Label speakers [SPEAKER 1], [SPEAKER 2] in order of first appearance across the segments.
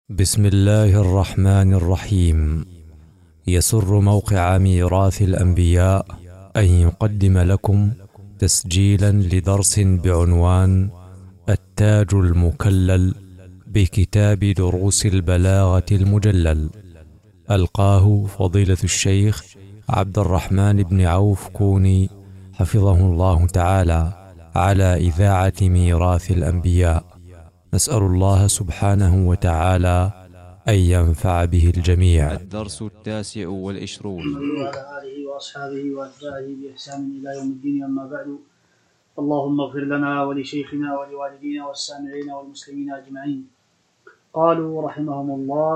[SPEAKER 1] بسم الله الرحمن الرحيم. يسر موقع ميراث الأنبياء أن يقدم لكم تسجيلا لدرس بعنوان التاج المكلل بكتاب دروس البلاغة المجلل، ألقاه فضيلة الشيخ عبد الرحمن بن عوف كوني حفظه الله تعالى على إذاعة ميراث الأنبياء. نسأل الله سبحانه وتعالى أن ينفع به الجميع.
[SPEAKER 2] الدرس 29.
[SPEAKER 3] وعلى آله وأصحابه وأتباعه بإحسان إلى يوم الدين، أما بعد. اللهم اغفر لنا ولشيخنا ولوالدينا والسامعين والمسلمين أجمعين. قالوا رحمهم الله: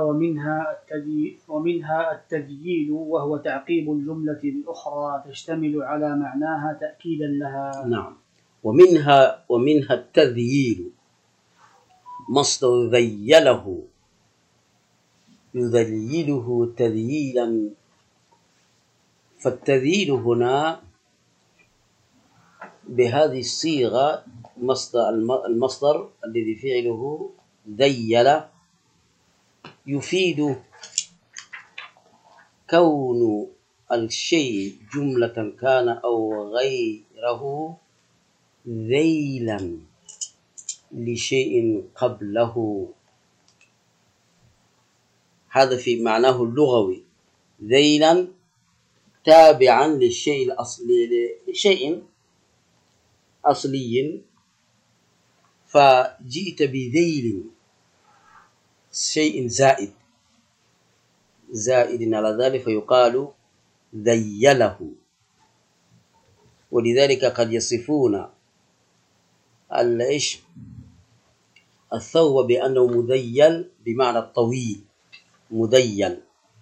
[SPEAKER 3] ومنها التذييل، وهو تعقيب الجملة بأخرى تشتمل على معناها تأكيدا لها.
[SPEAKER 4] نعم. ومنها التذييل، مصدر ذيله يذيله تذييلا. فالتذييل هنا بهذه الصيغة المصدر الذي فعله ذيل يفيد كون الشيء جملة كان أو غيره ذيلا لشيء قبله. هذا في معناه اللغوي، ذيلا تابعا للشيء الأصلي، لشيء أصلي، فجئت بذيل شيء زائد على ذلك فيقال ذيله. ولذلك قد يصفون الثوب بأنه مذيل بمعنى الطويل، مذيل.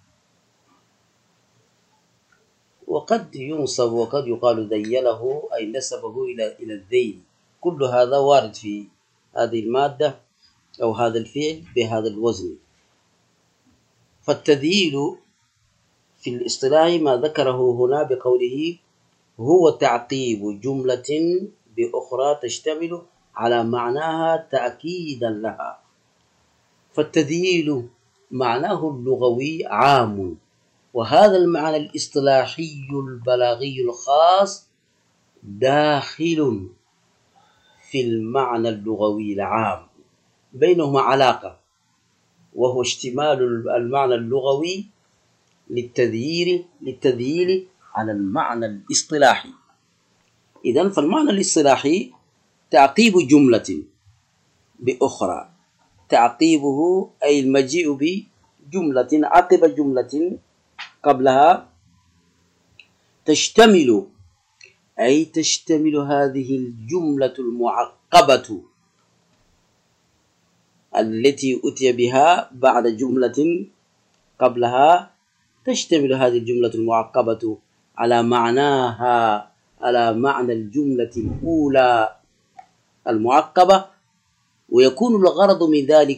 [SPEAKER 4] وقد ينصب وقد يقال ذيله أي نسبه إلى الذيل. كل هذا وارد في هذه المادة أو هذا الفعل بهذا الوزن. فالتذييل في الاصطلاح ما ذكره هنا بقوله هو تعقيب جملة بأخرى تشتمل على معناها تأكيدا لها. فالتذييل معناه اللغوي عام، وهذا المعنى الاصطلاحي البلاغي الخاص داخل في المعنى اللغوي العام، بينهما علاقة، وهو اشتمال المعنى اللغوي للتذييل على المعنى الاصطلاحي. إذن فالمعنى الاصطلاحي تعقيب جملة بأخرى، تعقيبه أي المجيء بجملة عقب جملة قبلها تشتمل هذه الجملة المعقبة التي أتي بها بعد جملة قبلها، تشتمل هذه الجملة المعقبة على معناها، على معنى الجملة الأولى المعقبة، ويكون الغرض من ذلك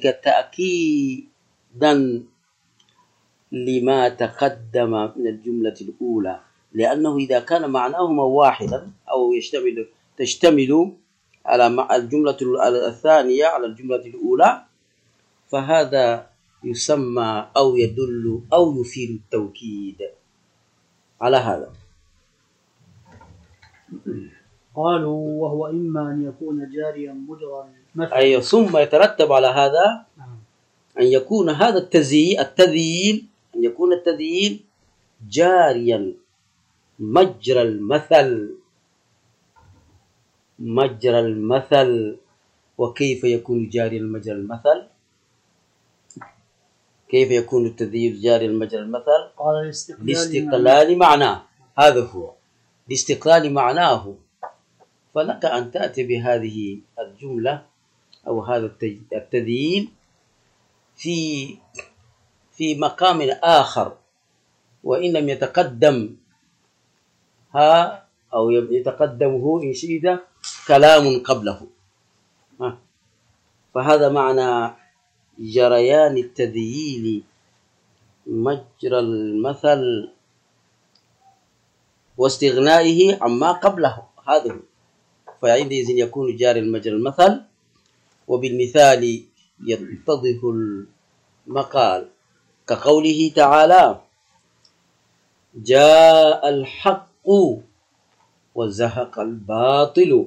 [SPEAKER 4] تأكيدا لما تقدم من الجملة الأولى، لأنه إذا كان معناهما واحدا أو تشتمل على الجملة الثانية على الجملة الأولى، فهذا يسمى أو يدل أو يفيد التوكيد على هذا.
[SPEAKER 3] قالوا: وهو إما أن يكون جاريا مجرى المثل،
[SPEAKER 4] أي ثم يترتب على هذا أن يكون هذا التذييل أن يكون التذييل جاريا مجرى المثل. وكيف يكون جاريا مجرى المثل؟ كيف يكون التذييل جاريا مجرى المثل؟
[SPEAKER 3] قال
[SPEAKER 4] لاستقلال معناه. هذا هو لاستقلال معناه. فلك أن تأتي بهذه الجملة أو هذا التذييل في مقام آخر، وإن لم يتقدمها أو يتقدمه إن شئت كلام قبله. فهذا معنى جريان التذييل مجرى المثل واستغنائه عما قبله. هذا فعندئذ يكون جاري مجرى المثل، وبالمثال يتضح مقال، كقوله تعالى: جاء الحق وزهق الباطل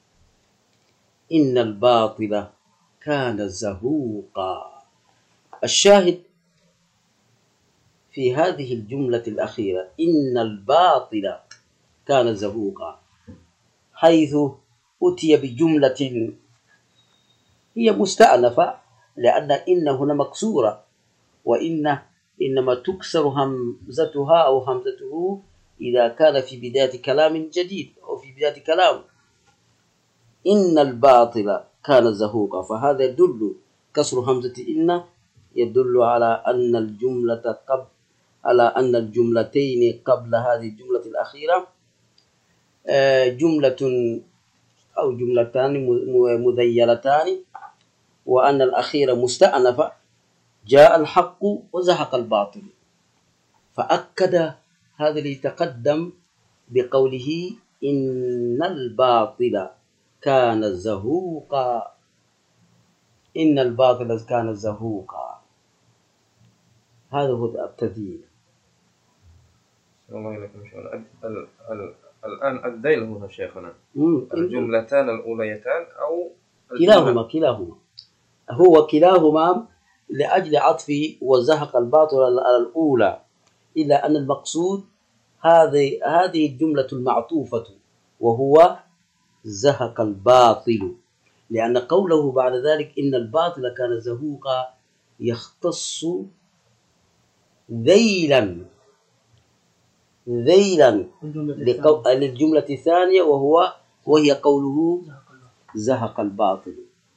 [SPEAKER 4] إن الباطل كان زهوقا. الشاهد في هذه الجملة الأخيرة إن الباطل كان زهوقا، حيث أتي بجملة هي مستأنفة، لأن إن هنا مكسورة، وإن إنما تكسر همزتها أو همزته إذا كان في بداية كلام جديد أو في بداية كلام. إن الباطل كان زهوقا، فهذا يدل كسر همزة إن يدل على أن الجملتين قبل هذه الجملة الأخيرة جملة أو جملتان مذيلتان، وأن الأخيرة مستأنفة، جاء الحق وزهق الباطل، فأكد هذا اللي تقدم بقوله إن الباطل كان زهوقا. إن الباطل كان زهوقا، هذا هو التذييل.
[SPEAKER 2] الله يليكم الآن الذيل هنا شيخنا الجملتان الأوليتان أو
[SPEAKER 4] كلاهما هو كلاهما لأجل عطف وزهق الباطل على الأولى، إلا أن المقصود هذه الجملة المعطوفة وهو زهق الباطل، لأن قوله بعد ذلك إن الباطل كان زهوقا يختص ذيلا للجملة الثانية، وهي قوله زهق الباطل.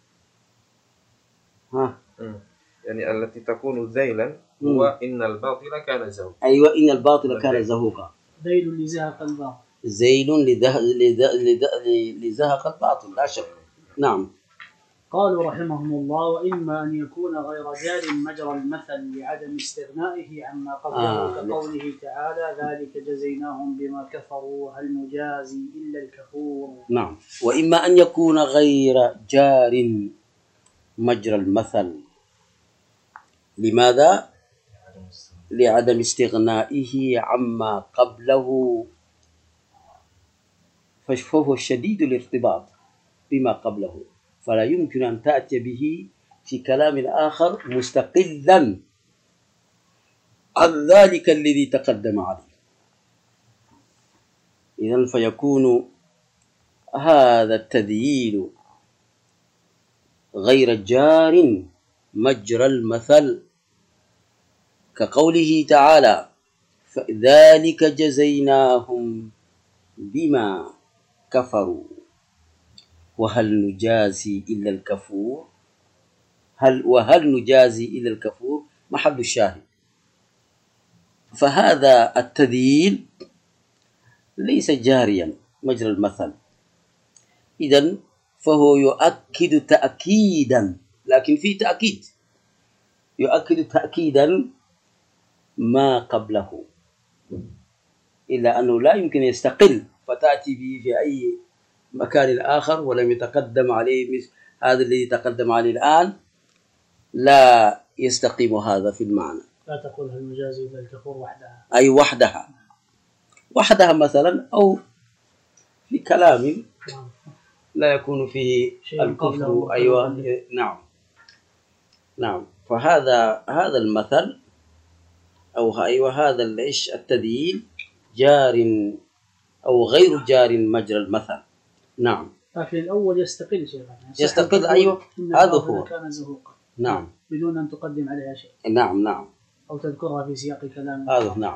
[SPEAKER 2] يعني التي تكون ذيلا هو إن الباطل كان زهوقا.
[SPEAKER 4] أيوة، إن الباطل كان زهوقا،
[SPEAKER 3] ذيل لزهق الباطل،
[SPEAKER 4] زيل لزهق الباطل لا شك. نعم.
[SPEAKER 3] قالوا رحمهم الله: وإما أن يكون غير جار مجرى المثل لعدم استغنائه عما قبله، كقوله تعالى: ذلك جزيناهم بما كفروا هل نجازي إلا الكفور.
[SPEAKER 4] نعم. وإما أن يكون غير جار مجرى المثل، لماذا؟ لعدم استغنائه عما قبله، فهو شديد الارتباط بما قبله، فلا يمكن أن تأتي به في كلام آخر مستقلا عن ذلك الذي تقدم عليه. إذن فيكون هذا التذييل غير جار مجرى المثل، كقوله تعالى: فذلك جزيناهم بما كفروا وهل نجازي إلا الكفور. وهل نجازي إلا الكفور محل الشاهد. فهذا التذييل ليس جاريا مجرى المثل، إذن فهو يؤكد تأكيدا، لكن في تأكيد يؤكد تأكيدا ما قبله، إلا أنه لا يمكن يستقل فتأتي به في أي مكان آخر ولم يتقدم عليه مثل هذا الذي تقدم عليه الآن، لا يستقيم هذا في المعنى.
[SPEAKER 3] لا تقول هل نجازي إلا الكفور وحدها،
[SPEAKER 4] أي وحدها مثلا، أو في كلام لا يكون فيه الكفر. أيوة، نعم. فهذا المثل هذا التذييل جار أو غير جار مجرى المثل. نعم.
[SPEAKER 3] لكن الأول يستقل شيئا،
[SPEAKER 4] يستقل. أيوة، هذا هو.
[SPEAKER 3] كان زهوقا.
[SPEAKER 4] نعم.
[SPEAKER 3] بدون أن تقدم عليها شيء.
[SPEAKER 4] نعم.
[SPEAKER 3] أو تذكرها في سياق كلام.
[SPEAKER 4] هذا. نعم.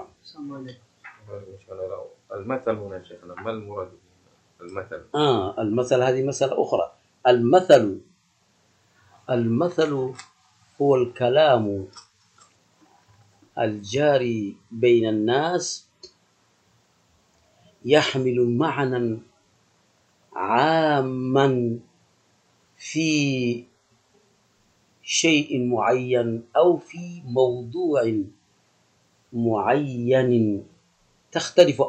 [SPEAKER 2] المثل هنا شيخنا ما المراد المثل؟
[SPEAKER 4] المثل هذه مسألة أخرى. المثل هو الكلام الجاري بين الناس، يحمل معنى عاما في شيء معين أو في موضوع معين تختلف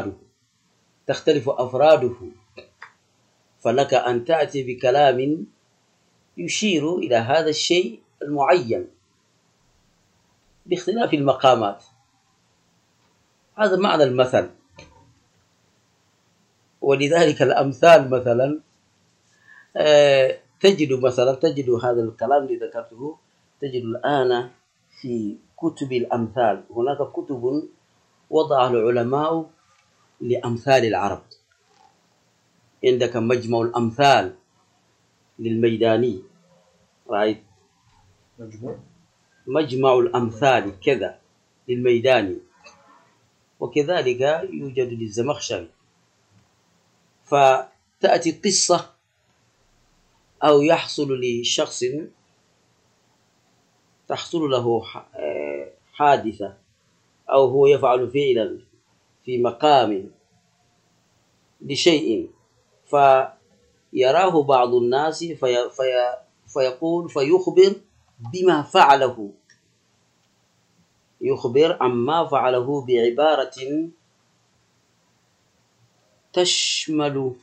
[SPEAKER 4] أفراده، فلك أن تأتي بكلام يشير إلى هذا الشيء المعين، باختلاف المقامات. هذا معنى المثل. ولذلك الأمثال مثلا تجد هذا الكلام اللي ذكرته، تجد الآن في كتب الأمثال. هناك كتب وضعها العلماء لأمثال العرب. عندك مجمع الأمثال للميداني، رأيت مجمع الأمثال كذا للميداني، وكذلك يوجد للزمخشري. فتأتي قصة أو يحصل لشخص، تحصل له حادثة، أو هو يفعل فعلا في مقام لشيء، فيراه بعض الناس فيقول فيخبر بما فعله، يخبر عما فعله بعبارة تشمل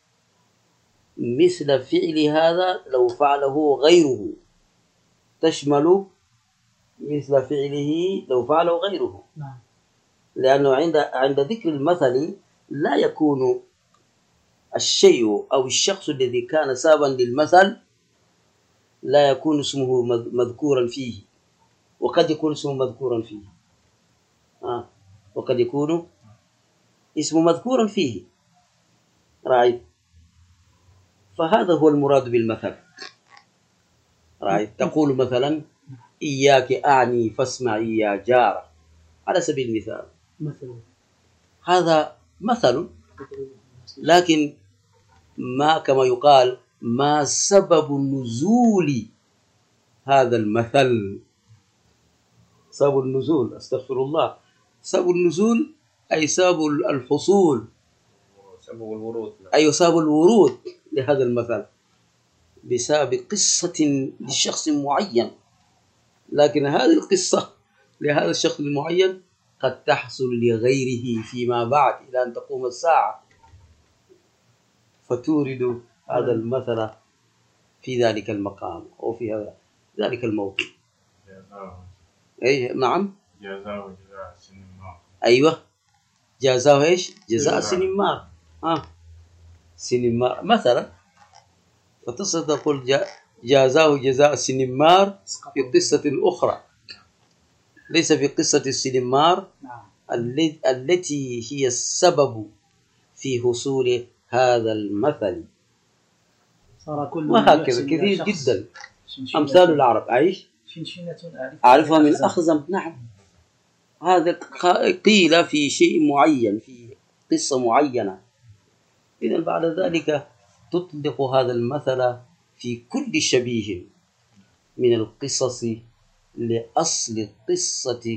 [SPEAKER 4] مثل فعل هذا لو فعله غيره، تشمل مثل فعله لو فعله غيره. لأنه عند ذكر المثل لا يكون الشيء أو الشخص الذي كان سببا للمثل لا يكون اسمه مذكورا فيه، وقد يكون اسمه مذكورا فيه، وقد يكون اسمه مذكورا فيه، رأيت؟ فهذا هو المراد بالمثل، رأيت؟ تقول مثلا إياك أعني فاسمعي يا جارة، على سبيل المثال، هذا مثل، لكن ما كما يقال ما سبب نزول هذا المثل؟ سبب النزول، استغفر الله، سبب النزول أي سبب الحصول،
[SPEAKER 2] سبب الورود.
[SPEAKER 4] أي سبب الورود لهذا المثل بسبب قصة لشخص معين، لكن هذه القصة لهذا الشخص المعين قد تحصل لغيره فيما بعد إلى أن تقوم الساعة، فتورد هذا المثل في ذلك المقام أو في ذلك الموضوع. أي نعم،
[SPEAKER 5] جزاء وجزاء السنمار.
[SPEAKER 4] أيوة، جزاء إيش؟ جزاء السنمار. سنمار مثلا، فتصل تقول جزاء جزاء السنمار في قصة أخرى، ليس في قصة السنمار التي هي السبب في حصول هذا المثل. وهكذا كثير جدا أمثال العرب. أعيش أعرفها من أخزم. نعم، هذا قيل في شيء معين، في قصة معينة، إذن بعد ذلك تطلق هذا المثل في كل شبيه من القصص لأصل قصة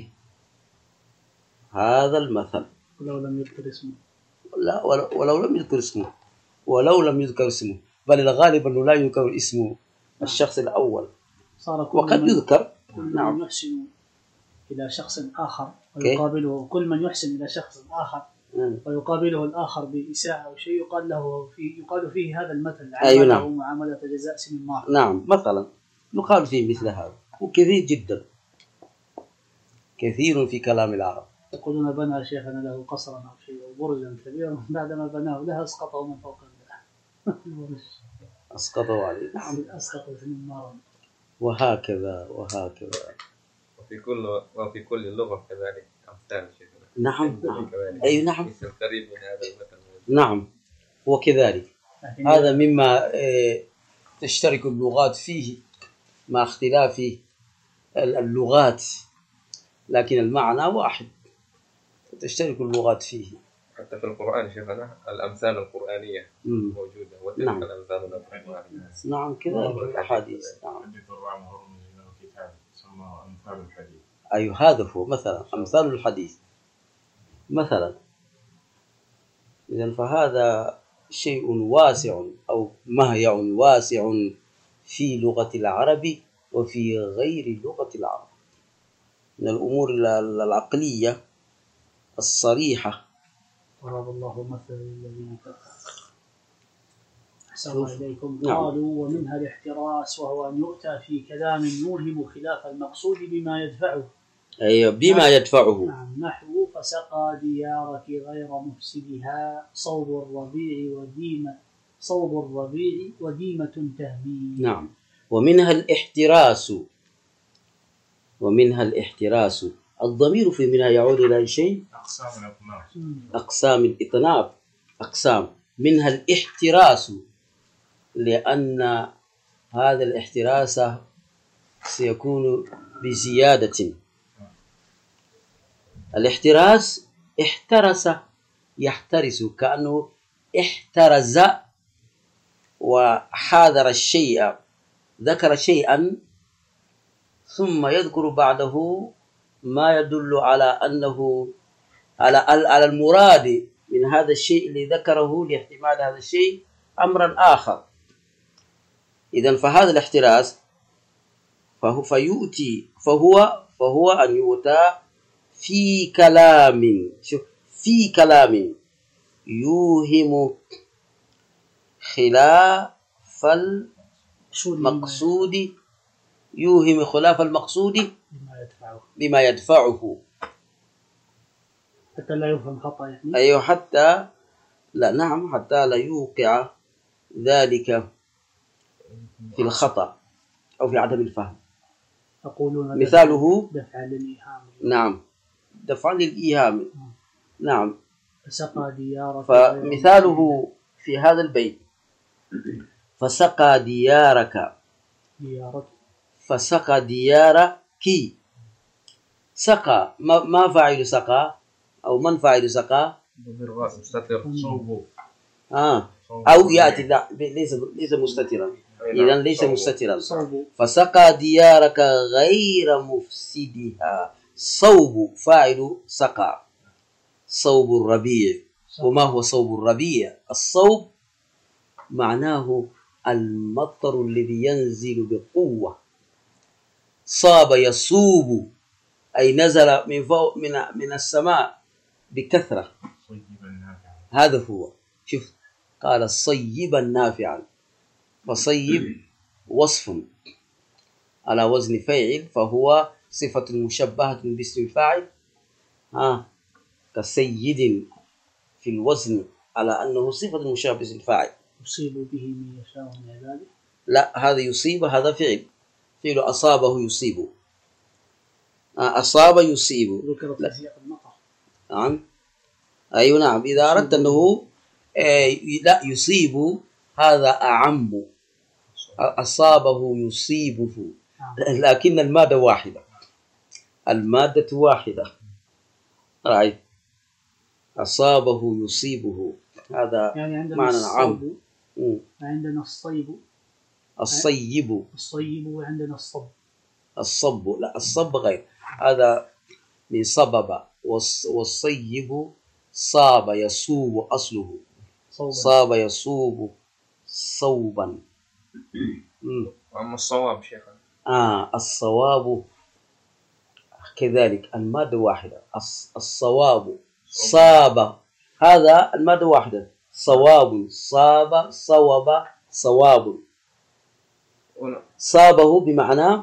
[SPEAKER 4] هذا المثل،
[SPEAKER 3] ولو لم يذكر اسمه.
[SPEAKER 4] لا، ولو لم يذكر اسمه، ولو لم يذكر اسمه، بل الغالب أنه لا يذكر اسم الشخص الأول، وقد يذكر.
[SPEAKER 3] نعم، يحسن إلى شخص آخر ويقابله، كل من يحسن إلى شخص آخر ويقابله الآخر بإساءة أو شيء يقال فيه هذا المثل، عامله معاملة جزاء سنمار.
[SPEAKER 4] نعم، مثلا يقال فيه مثل هذا، وكثير جدا، كثير في كلام العرب.
[SPEAKER 3] يقولون بنى شيخنا له قصرا أو شيء أو برجا كبيرا، بعدما بناه له أسقطه من فوق البرج،
[SPEAKER 4] أسقطوا عليه.
[SPEAKER 3] نعم، أسقطوا سنمارا.
[SPEAKER 4] وهكذا.
[SPEAKER 2] وفي كل لغة كذلك أمثال شيخنا.
[SPEAKER 4] نعم. أي نعم.
[SPEAKER 2] مثل قريب من هذا المثل.
[SPEAKER 4] نعم، وكذلك هذا مما تشترك اللغات فيه مع اختلاف اللغات، لكن المعنى واحد، تشترك اللغات فيه.
[SPEAKER 2] حتى في القرآن شيخنا الأمثال القرآنية موجودة، وتلك الأمثال القرآنية.
[SPEAKER 4] نعم، كذلك الأحاديث. نعم.
[SPEAKER 5] حديث الرعم هرمز له كتاب يسمى أمثال الحديث.
[SPEAKER 4] أيوة، هذا هو مثلا أمثال الحديث مثلا. إذن فهذا شيء واسع أو مهيع واسع في لغة العرب وفي غير لغة العرب، من الأمور العقلية الصريحة.
[SPEAKER 3] ضرب الله مثل الذين كفروا. أحسن الله إليكم. قالوا ومنها الاحتراس، وهو أن يؤتى في كلام يوهم خلاف المقصود بما يدفعه،
[SPEAKER 4] أيوة بما يدفعه.
[SPEAKER 3] نعم. نحو فسقى ديارك غير مفسدها صوب الربيع وديمة تهبي.
[SPEAKER 4] نعم. ومنها الاحتراس. الضمير في منها يعود إلى شيء أقسام الإطناب. أقسام منها الاحتراس، لأن هذا الاحتراس سيكون بزيادة. الاحتراس احترس يحترس، كأنه احترز وحاذر الشيء، ذكر شيئا ثم يذكر بعده ما يدل على أنه على المراد من هذا الشيء اللي ذكره لاحتمال هذا الشيء أمرا آخر. إذن فهذا الاحتراس فهو أن يؤتى في كلام، شوف، في كلام يوهم خلاف المقصود، يوهم خلاف المقصود بما يدفعه،
[SPEAKER 3] حتى لا يفهم خطأ يعني.
[SPEAKER 4] أيوه، حتى لا يوقع ذلك في الخطأ أو في عدم الفهم.
[SPEAKER 3] يقولون
[SPEAKER 4] مثاله
[SPEAKER 3] دفع للإيهام.
[SPEAKER 4] نعم، دفع للإيهام. نعم.
[SPEAKER 3] فسقى ديارك،
[SPEAKER 4] فمثاله في هذا البيت فسقى ديارك، فسقى ديارك. سقى ما فاعل سقى أو من فاعل سقى؟ أو يأتي، لا ليس مستترا، إذن ليس مستترا. فسقى ديارك غير مفسدها. صوب فاعل سقى، صوب الربيع. وما هو صوب الربيع؟ الصوب معناه المطر الذي ينزل بقوة. صاب يصوب أي نزل من فوق من السماء بكثرة. هذا هو. شوف، قال صيبا نافعا، فصيب وصف على وزن فاعل، فهو صفة مشبهة باسم الفاعل، كسيد في الوزن على أنه صفة مشابهة باسم الفاعل.
[SPEAKER 3] يصيب به من يشاء من عباده.
[SPEAKER 4] لا، هذا يصيب، هذا فعل أصابه يصيب. أصاب يصيب.
[SPEAKER 3] ذكر في سياق المطر.
[SPEAKER 4] نعم. أيوة نعم. إذا أردت أنه لا يصيب، هذا أعم. أصابه يصيبه، لكن المادة واحدة. رأيت؟ أصابه يصيبه، هذا
[SPEAKER 3] يعني
[SPEAKER 4] معنى عام.
[SPEAKER 3] عندنا الصيب، وعندنا
[SPEAKER 4] الصب. لا، الصب غير، هذا من صبب. والصيب صاب يصوب أصله، صاب يصوب صوبا.
[SPEAKER 2] وأما الصواب شيخنا،
[SPEAKER 4] الصواب كذلك المادة واحدة. الصواب صاب، هذا المادة واحدة. صواب صاب صوب صواب. صابه بمعنى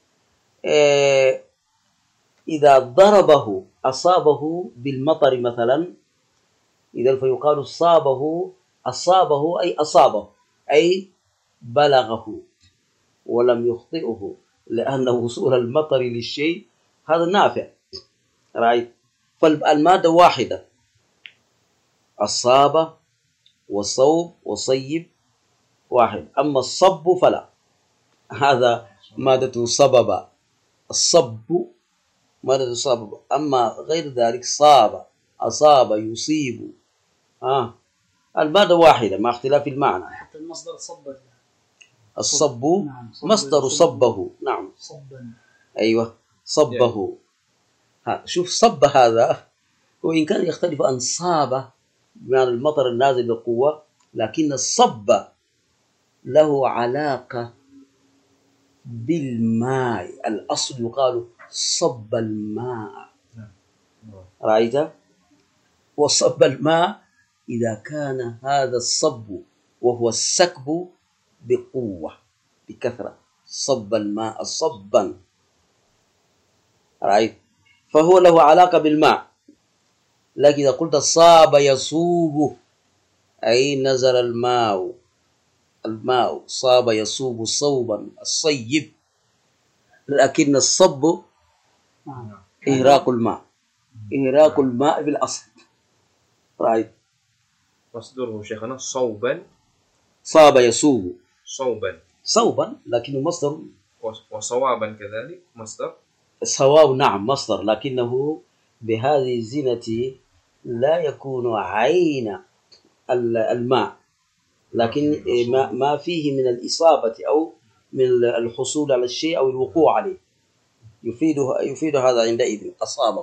[SPEAKER 4] إذا ضربه أصابه بالمطر مثلا، إذا فيقال أصابه أي أصابه، أي بلغه ولم يخطئه، لأن وصول المطر للشيء هذا نافع. رأيت؟ فالمادة واحدة، الصاب والصوب والصيب واحد. أما الصب فلا، هذا مادة صبب. الصب مادة صبب. أما غير ذلك صاب، أصاب، يصيب، المادة واحدة مع اختلاف المعنى.
[SPEAKER 3] حتى المصدر صب،
[SPEAKER 4] الصب مصدر صبه. نعم،
[SPEAKER 3] صبا.
[SPEAKER 4] أيوة، صبه. شوف، صب هذا وإن كان يختلف عن صاب بمعنى المطر النازل بقوة، لكن الصب له علاقة بالماء. الأصل يقال صب الماء. رأيت؟ وصب الماء إذا كان هذا الصب وهو السكب بقوة بكثرة. صب الماء صبا. رأيت؟ فهو له علاقة بالماء. لكن إذا قلت صاب يصوب أي نزل الماء، الماء صاب يصوب صوبا الصيب، لكن الصب إهراق الماء، إهراق الماء في الأصل. رأيت
[SPEAKER 2] مصدره شيخنا صوبا،
[SPEAKER 4] صاب يصوب
[SPEAKER 2] صوبا
[SPEAKER 4] صوبا، لكنه مصدر.
[SPEAKER 2] وصوابا كذلك مصدر.
[SPEAKER 4] الصواب نعم مصدر، لكنه بهذه الزينة لا يكون عين الماء، لكن ما فيه من الإصابة أو من الحصول على الشيء أو الوقوع عليه يفيد هذا عندئذ أصابه.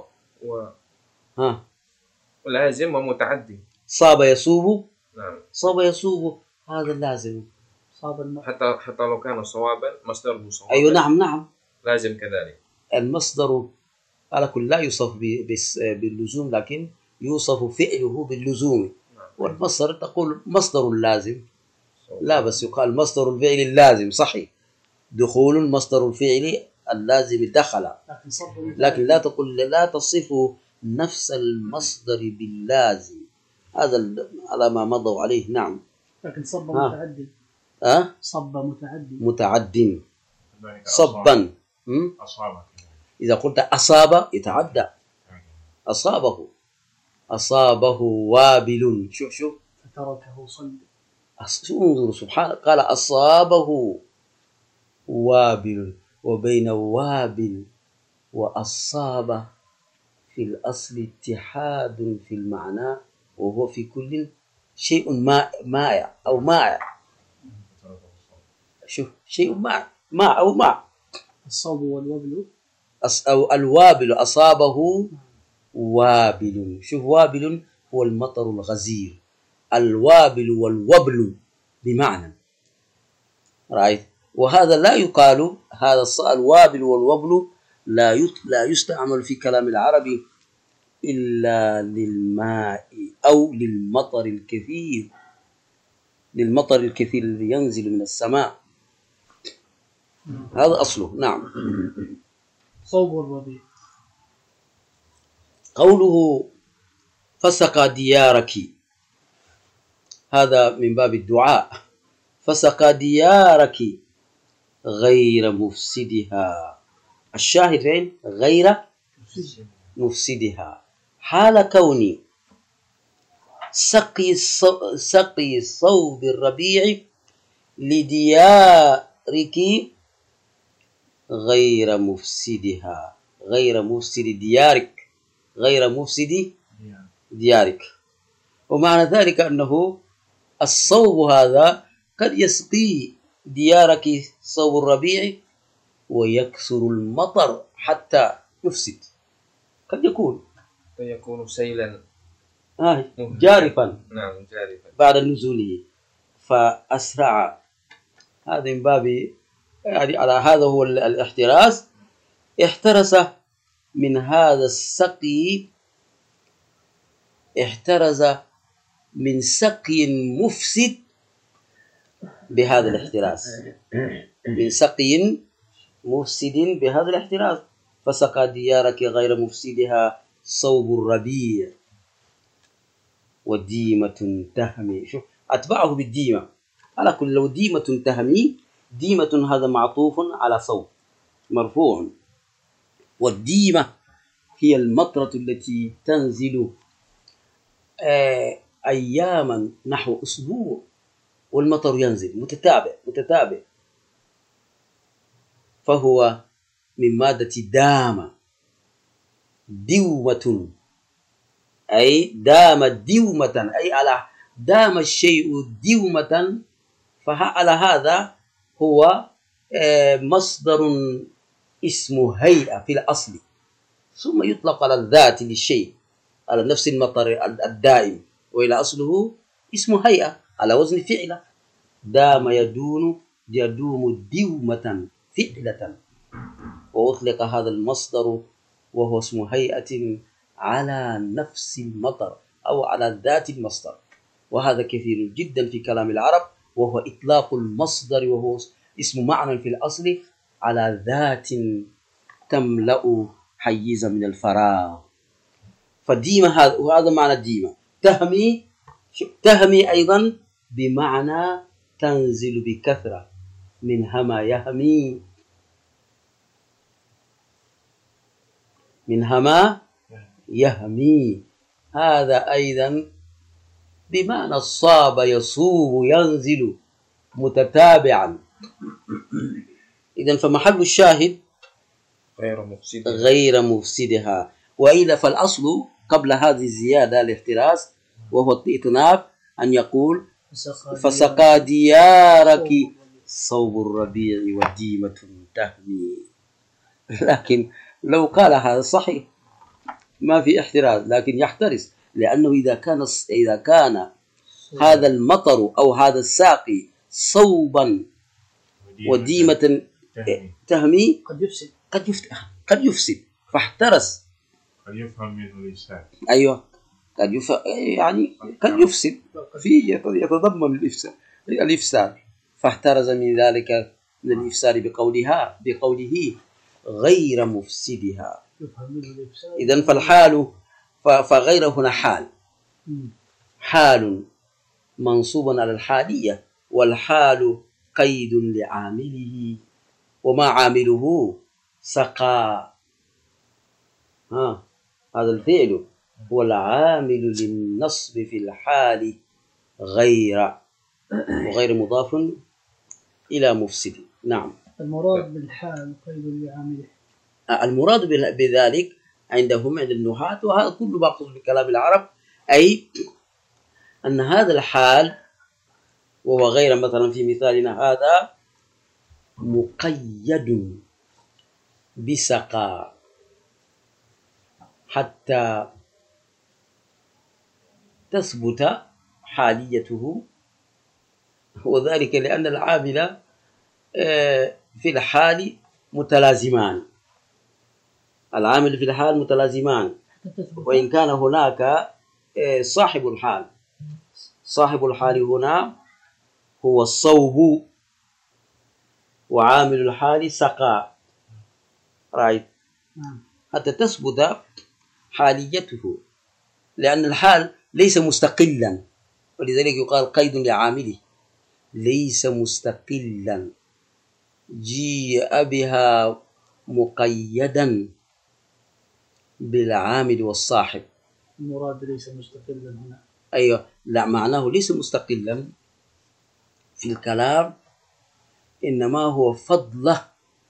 [SPEAKER 2] لازم ومتعدي.
[SPEAKER 4] صاب يصوب،
[SPEAKER 2] نعم
[SPEAKER 4] صاب يصوب هذا لازم.
[SPEAKER 2] حتى لو كان صوابا مصدره صوابا.
[SPEAKER 4] أيوة نعم
[SPEAKER 2] لازم كذلك.
[SPEAKER 4] المصدر على كل لا يوصف باللزوم، لكن يوصف فعله باللزوم. والمصدر تقول مصدر لازم، لا بس يقال مصدر الفعل اللازم صحيح، دخول مصدر الفعل اللازم دخل، لكن لا تقول لا تصف نفس المصدر باللازم. هذا على ما مضوا عليه. نعم.
[SPEAKER 3] لكن صب متعدي. صب متعدي.
[SPEAKER 4] متعد صبا. إذا قلت أصاب يتعدى. أصابه، أصابه وابل. شوف
[SPEAKER 3] فتركه صلب.
[SPEAKER 4] انظروا سبحانه، قال أصابه وابل، وبين وابل وأصاب في الأصل اتحاد في المعنى، وهو في كل شيء مائع أو مائع. شوف شيء ماء أو ماء.
[SPEAKER 3] الصوب والوبل
[SPEAKER 4] أو الوابل أصابه وابل. شوف وابل هو المطر الغزير، الوابل والوبل بمعنى. رأيت؟ وهذا لا يقال، هذا الوابل والوبل لا يستعمل في كلام العربي إلا للماء أو للمطر الكثير، للمطر الكثير الذي ينزل من السماء. هذا أصله. نعم.
[SPEAKER 3] صوب الربيع.
[SPEAKER 4] قوله فسقى ديارك، هذا من باب الدعاء. فسقى ديارك غير مفسدها، الشاهد فين؟ غير مفسدها، حال كوني سقي صوب الربيع لديارك غير مفسدها، غير مفسد ديارك، غير مفسد ديارك. ومعنى ذلك أنه الصوب هذا قد يسقي ديارك صوب الربيع ويكثر المطر حتى يفسد، قد يكون
[SPEAKER 2] سيلا
[SPEAKER 4] جارفا.
[SPEAKER 2] نعم جارفا
[SPEAKER 4] بعد نزوله فأسرع. هذا من باب يعني على هذا هو الاحتراز. احترس من هذا السقي، احترز من سقي مفسد بهذا الاحتراز، من سقي مفسد بهذا الاحتراز. فسقى ديارك غير مفسدها صوب الربيع وديمة تهمي. شوف أتبعه بالديمة على كل. لو ديمة تهمي، ديمة هذا معطوف على صوب مرفوع، والديمة هي المطرة التي تنزل أياما نحو أسبوع، والمطر ينزل متتابع، فهو من مادة دام، دومة أي دام دومة، أي على دام الشيء دومة، فعلى هذا هو مصدر اسم هيئة في الأصل، ثم يطلق على الذات للشيء على نفس المطر الدائم، وإلى أصله اسم هيئة على وزن فعلة. دام يدوم دومة فعلة، وأطلق هذا المصدر وهو اسم هيئة على نفس المطر أو على ذات المصدر. وهذا كثير جدا في كلام العرب، وهو إطلاق المصدر وهو اسم معنى في الأصل على ذات تملأ حيزا من الفراغ. فديمة هذا معنى ديمة. تهمي أيضا بمعنى تنزل بكثرة، من هما يهمي، من هما يهمي، هذا أيضا بمعنى صاب يصوب ينزل متتابعا. إذن فمحل الشاهد غير مفسدها. وإلا فالأصل قبل هذه الزيادة الاحتراز وهو الإطناب أن يقول فسقى ديارك صوب الربيع وديمة تهمي. لكن لو قال هذا صحيح ما في احتراز، لكن يحترز، لأنه إذا كان هذا المطر أو هذا الساقي صوبا وديمة تهمي قد يفسد فاحترس.
[SPEAKER 5] قد يفهم منه الإفساد.
[SPEAKER 4] أيوه قد قد يفسد فيه، يتضمن الإفساد، فاحترز من ذلك من الإفساد بقوله غير مفسدها. إذن فالحال فغير هنا حال منصوب على الحالية، والحال قيد لعامله، وما عامله سقى. هذا الفعل هو العامل للنصب في الحال وغير مضاف إلى مفسد. نعم.
[SPEAKER 3] المراد بالحال قيد لعامله.
[SPEAKER 4] المراد بذلك عندهم عند النحاة، وهذا كل ما يقصد بكلام العرب، أي أن هذا الحال وهو غير مثلا في مثالنا هذا مقيد بسقى حتى تثبت حاليته، وذلك لأن العامل في الحال متلازمان، العامل في الحال متلازمان، وإن كان هناك صاحب الحال. صاحب الحال هنا هو الصوب، وعامل الحال سقى، حتى تثبت حاليته، لأن الحال ليس مستقلا، ولذلك يقال قيد لعامله، ليس مستقلا، جيء بها مقيدا بالعامل والصاحب.
[SPEAKER 3] المراد ليس مستقلا هنا.
[SPEAKER 4] أيوة، لا، معناه ليس مستقلا في الكلام، إنما هو فضله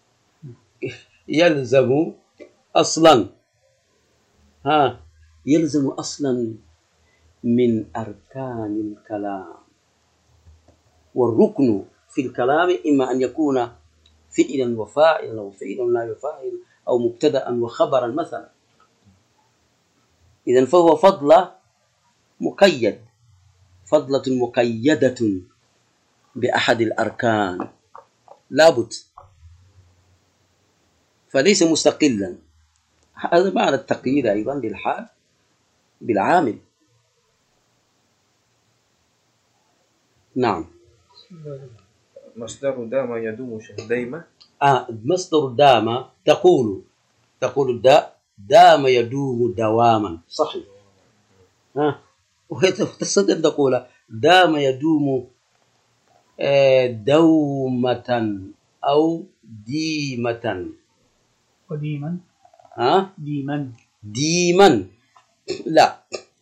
[SPEAKER 4] يلزم أصلا يلزم أصلا من أركان الكلام. والركن في الكلام إما أن يكون فعلا وفاعلا، أو فعلا لا يفاعل، أو مبتدأ وخبرا مثلا. إذن فهو فضلة مقيد، فضلة مقيدة بأحد الأركان لابد، فليس مستقلا. هذا معنى التقييد أيضا للحال بالعامل. نعم.
[SPEAKER 2] مصدر دام يدوم دايما.
[SPEAKER 4] مصدر دام تقول دام يدوم دواما، صحيح. وتصدق تقول دام يدوم دومة أو ديمة.
[SPEAKER 3] وديما
[SPEAKER 4] ديما لا،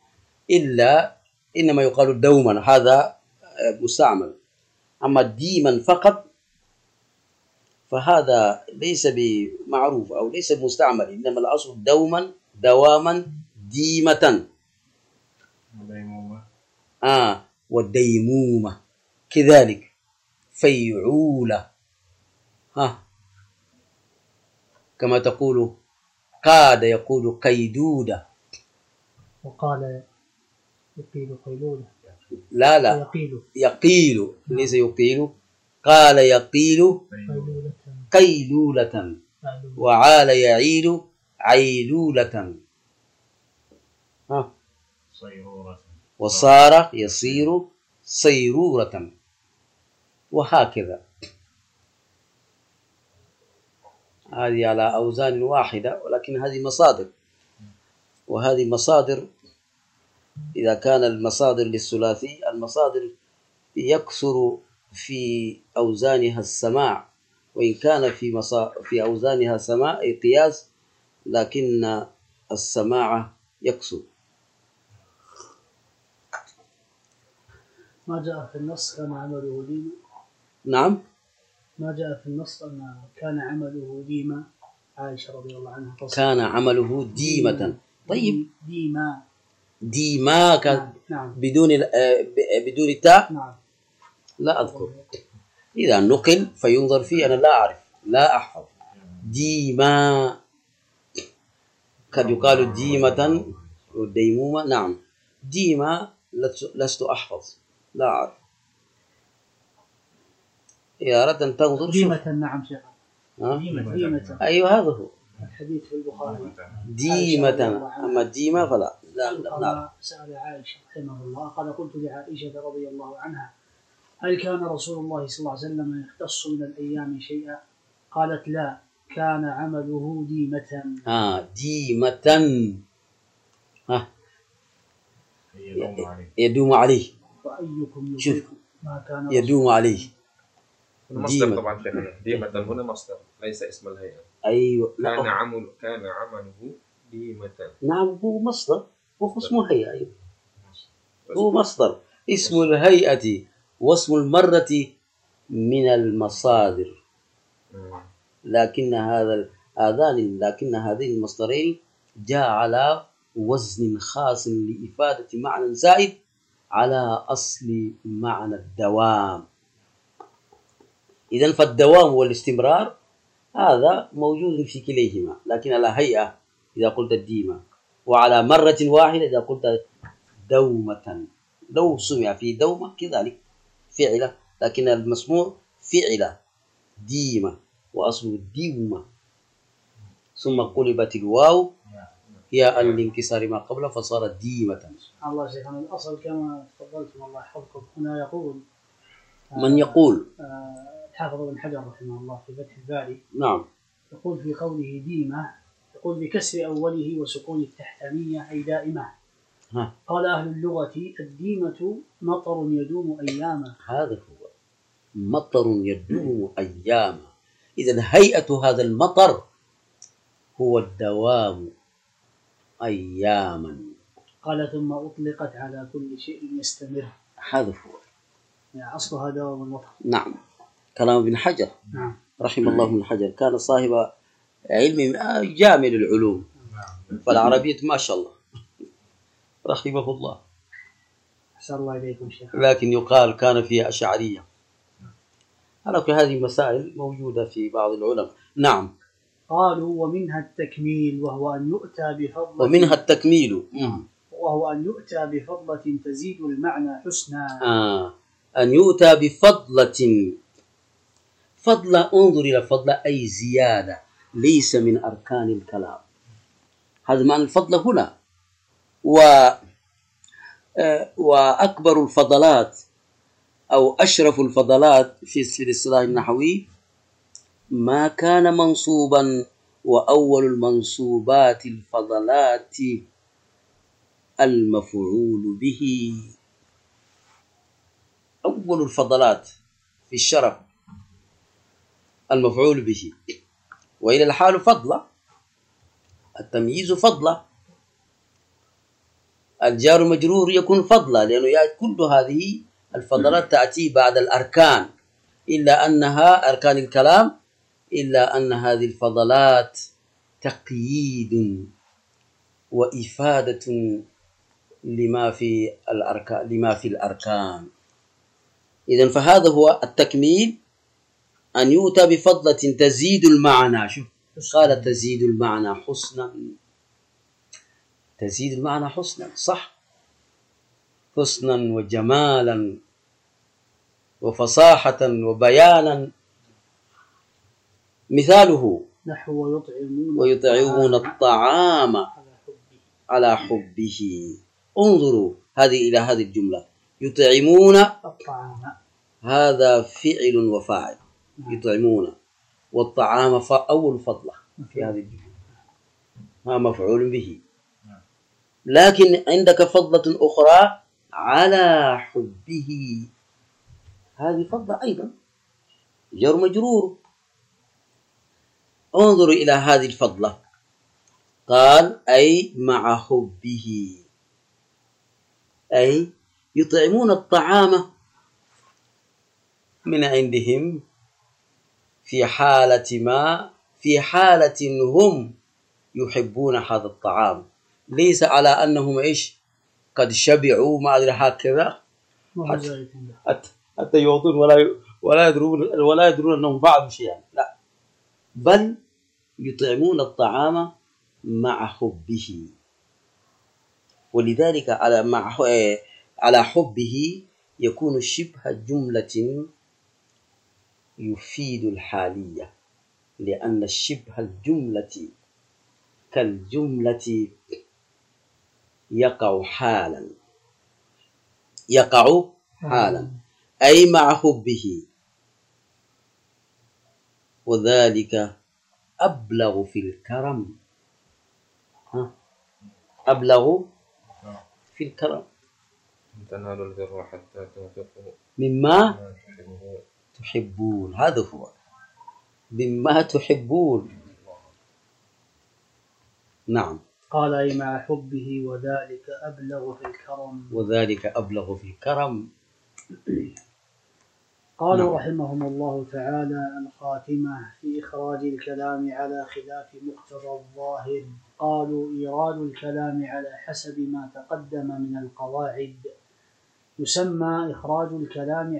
[SPEAKER 4] إنما يقال دوما، هذا مستعمل. أما ديما فقط فهذا ليس بمعروف أو ليس مستعمل، إنما الأصل دواما ديمة. والديمومة كذلك فيعولة، كما تقول قاد يقول قيدودة،
[SPEAKER 3] وقال يقيل قيلولة.
[SPEAKER 4] لا يقيل ليس يقيل، قال يقيل قيلولة، وعال يعيل عيلولة، وصار يصير صيرورة، وهكذا. هذه على أوزان واحدة، ولكن هذه مصادر، وهذه مصادر. إذا كان المصادر للثلاثي، المصادر يكثر في أوزانها السماع، وإن كان في أوزانها سماع أي قياس، لكن السماع يكثر.
[SPEAKER 3] ما جاء في النص كان عمله ديما.
[SPEAKER 4] نعم،
[SPEAKER 3] ما جاء في النص أن كان عمله ديما. عائشة رضي الله عنها
[SPEAKER 4] كان عمله ديمة. طيب، ديما كان
[SPEAKER 3] نعم.
[SPEAKER 4] بدون تاء.
[SPEAKER 3] نعم.
[SPEAKER 4] لا أذكر. إذا نقل فينظر فيه، أنا لا أعرف، لا أحفظ. ديما قد يقال ديمة والديمومة. نعم، ديما لست أحفظ، لا أعرف. إذا أردت أن تنظر
[SPEAKER 3] ديمة. نعم شيخ. ديمة.
[SPEAKER 4] أيوه، هذا هو
[SPEAKER 3] الحديث في البخاري
[SPEAKER 4] ديمة. أما ديمة فلا.
[SPEAKER 3] لا. سأل عائشة رحمه الله قال: قلت لعائشة رضي الله عنها: هل كان رسول الله صلى الله عليه وسلم يختص من الأيام شيئا؟ قالت: لا، كان عمله ديمة.
[SPEAKER 4] ديمة. يدوم عليه.
[SPEAKER 3] وأيكم
[SPEAKER 4] شوف،
[SPEAKER 3] ما كان
[SPEAKER 4] يدوم عليه.
[SPEAKER 2] المصدر طبعا شيخنا، ديمة هنا مصدر ليس اسم الهيئة.
[SPEAKER 4] أيوه،
[SPEAKER 2] كان عمله ديمة.
[SPEAKER 4] نعم، هو مصدر، هو اسم هيئة. أيوه، هو مصدر. اسم الهيئة واسم المرة من المصادر، لكن هذين المصدرين جاء على وزن خاص لإفادة معنى زائد على أصل معنى الدوام. إذن فالدوام والاستمرار هذا موجود في كليهما، لكن على هيئة إذا قلت الديمة، وعلى مرة واحدة إذا قلت دومة. لو سمع في دومة كذلك فعلة، لكن المسموع فعلة ديمة، وأصله ديمة، ثم قلبت الواو هي الانكسار ما قبله فصارت ديمة.
[SPEAKER 3] الله شيخنا، الأصل كما تفضلتم الله يحفظكم هنا يقول
[SPEAKER 4] من يقول؟
[SPEAKER 3] الحافظ بن حجر رحمه الله في فتح الباري.
[SPEAKER 4] نعم.
[SPEAKER 3] يقول في قوله ديمة، يقول بكسر أوله وسكون التحتانية أي دائمة. قال أهل اللغة: الديمة مطر يدوم أياما.
[SPEAKER 4] هذا هو مطر يدوم أياما. إذن هيئة هذا المطر هو الدوام أياما.
[SPEAKER 3] قال: ثم أطلقت على كل شيء يستمر.
[SPEAKER 4] هذا هو
[SPEAKER 3] يعني أصلها دوام المطر.
[SPEAKER 4] نعم، كلام ابن حجر.
[SPEAKER 3] نعم.
[SPEAKER 4] رحم الله ابن حجر، كان صاحب علم جامع العلوم، فالعربية ما شاء الله، رحمه الله.
[SPEAKER 3] أحسن الله إليكم شيخ.
[SPEAKER 4] لكن يقال كان فيها أشعرية. على كل هذه مسائل موجودة في بعض العلماء. نعم.
[SPEAKER 3] قالوا: ومنها التكميل وهو أن يؤتى بفضلة.
[SPEAKER 4] ومنها التكميل
[SPEAKER 3] وهو أن يؤتى بفضلة تزيد المعنى حسنا.
[SPEAKER 4] أن يؤتى بفضلة. فضلة، انظر إلى فضلة أي زيادة، ليس من أركان الكلام. هذا معنى الفضلة هنا. وأكبر الفضلات أو أشرف الفضلات في الاصطلاح النحوي ما كان منصوبا، وأول المنصوبات الفضلات المفعول به. أول الفضلات في الشرف المفعول به، وإلى الحال فضلة، التمييز فضلة، الجار مجرور يكون فضلة، لأنه كل هذه الفضلات تأتي بعد الأركان، إلا أنها أركان الكلام، إلا أن هذه الفضلات تقييد وإفادة لما في الأركان. إذن فهذا هو التكميل، أن يؤتى بفضلة تزيد المعنى. شوف، قال تزيد المعنى حسنا. تزيد المعنى حسنا، صح، حسنا وجمالا وفصاحة وبيانا. مثاله
[SPEAKER 3] نحو
[SPEAKER 4] ويطعمون الطعام على حبه. انظروا إلى هذه الجملة، يطعمون
[SPEAKER 3] الطعام،
[SPEAKER 4] هذا فعل وفاعل، يطعمون، والطعام أول فضلة في هذه الجملة، ما مفعول به. لكن عندك فضلة أخرى على حبه، هذه فضلة أيضا جر مجرور. انظر إلى هذه الفضلة، قال أي مع حبه، أي يطعمون الطعام من عندهم في حالة هم يحبون هذا الطعام، ليس على أنهم إيش قد شبعوا ما أدري هكذا حتى يعطون ولا يدرون أنهم فعلوا شيئا، لا، بل يطعمون الطعام مع حبه. ولذلك على حبه يكون شبه جملة يفيد الحالية، لأن شبه الجملة كالجملة يقع حالا أي مع حبه، وذلك أبلغ في الكرم. أبلغ في الكرم.
[SPEAKER 2] تنالوا البر حتى تنفقوا
[SPEAKER 4] مما تحبون، هذا هو مما تحبون. نعم.
[SPEAKER 3] قال أي مع حبه وذلك أبلغ في الكرم. قالوا
[SPEAKER 4] نعم.
[SPEAKER 3] رحمهم الله تعالى الخاتمة في إخراج الكلام على خلاف مقتضى الظاهر. قالوا إيراد الكلام على حسب ما تقدم من القواعد يسمى إخراج الكلام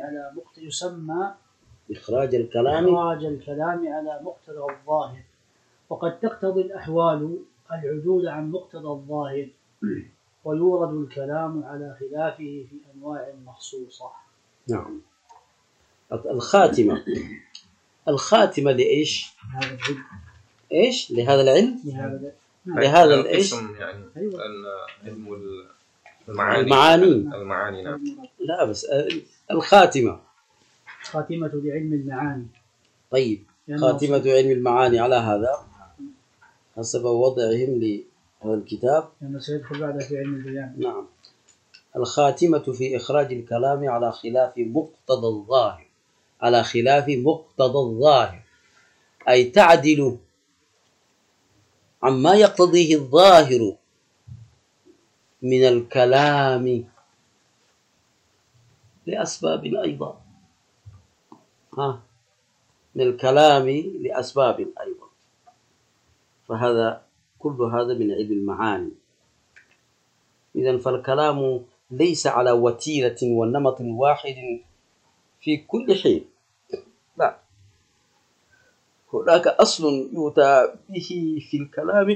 [SPEAKER 3] على مقتضى الظاهر، وقد تقتضي الأحوال العدول عن مقتضى الظاهر، ويورد الكلام على خلافه في أنواع مخصوصة.
[SPEAKER 4] نعم. الخاتمة لإيش؟ إيش؟ لهذا العلم؟ لهذا الإيش؟
[SPEAKER 2] يعني
[SPEAKER 3] أيوة.
[SPEAKER 2] علم المعاني. نعم.
[SPEAKER 4] لا بس الخاتمة
[SPEAKER 3] لعلم المعاني.
[SPEAKER 4] طيب، خاتمة علم المعاني على هذا حسب وضعهم لهذا الكتاب،
[SPEAKER 3] لأنه سيدخل بعدها في علم البيان.
[SPEAKER 4] نعم. الخاتمة في إخراج الكلام على خلاف مقتضى الظاهر، أي تعدل عما يقتضيه الظاهر من الكلام لأسباب أيضا. فهذا كل هذا من علم المعاني. إذن فالكلام ليس على وتيرة ونمط واحد في كل حين، لا، هناك أصل يؤتى به في الكلام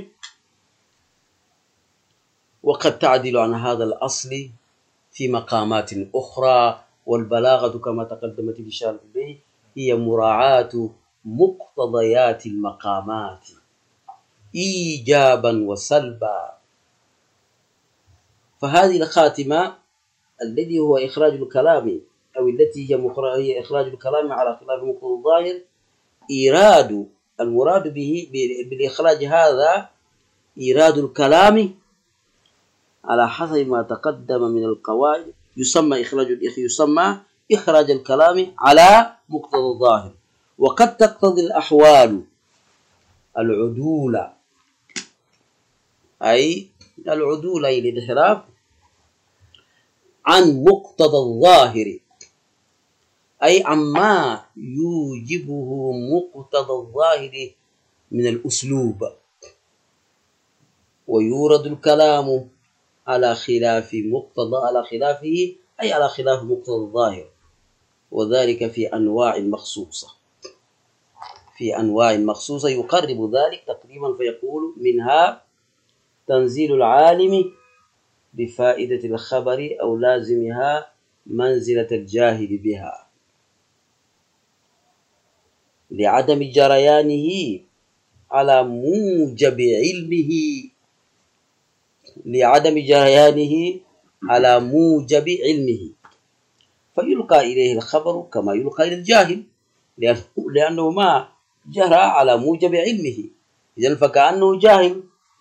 [SPEAKER 4] وقد تعدل عن هذا الأصل في مقامات أخرى. والبلاغة كما تقدمت الإشارة إليه هي مراعاة مقتضيات المقامات إيجابا وسلبا. فهذه الخاتمة الذي هو إخراج الكلام، أو التي هي إخراج الكلام على خلاف مقتضى الظاهر، المراد به بالإخراج هذا إيراد الكلام على حسب ما تقدم من القواعد، يسمى إخراج الكلام على مقتضى الظاهر. وقد تقتضي الأحوال العدول، أي العدول إلى الانحراف عن مقتضى الظاهر، أي عما يوجبه مقتضى الظاهر من الأسلوب. ويورد الكلام على خلافه أي على خلاف مقتضى الظاهر، وذلك في أنواع مخصوصة يقرب ذلك تقريبا، فيقول منها تنزيل العالم بفائدة الخبر أو لازمها منزلة الجاهل بها لعدم جريانه على موجب علمه، فيلقى إليه الخبر كما يلقى إلى الجاهل، لأنه جرى على موجب علمه، إذن فكأنه جاهل،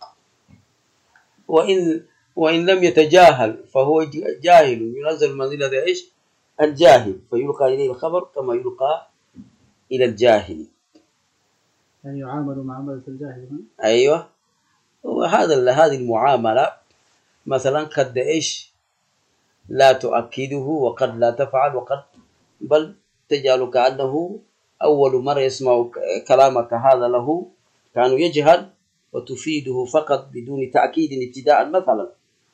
[SPEAKER 4] وإن لم يتجاهل فهو جاهل، ينزل منزلة إيش؟ الجاهل، فيلقى إليه الخبر كما يلقى إلى الجاهل،
[SPEAKER 3] يعني يعامل معاملة الجاهل.
[SPEAKER 4] أيوة. هذه المعاملة مثلا قد إيش لا تؤكده، وقد لا تفعل، وقد بل تجعل كأنه أول مرة يسمع كلامك هذا له كانوا يجهل، وتفيده فقط بدون تأكيد ابتداء، مثلا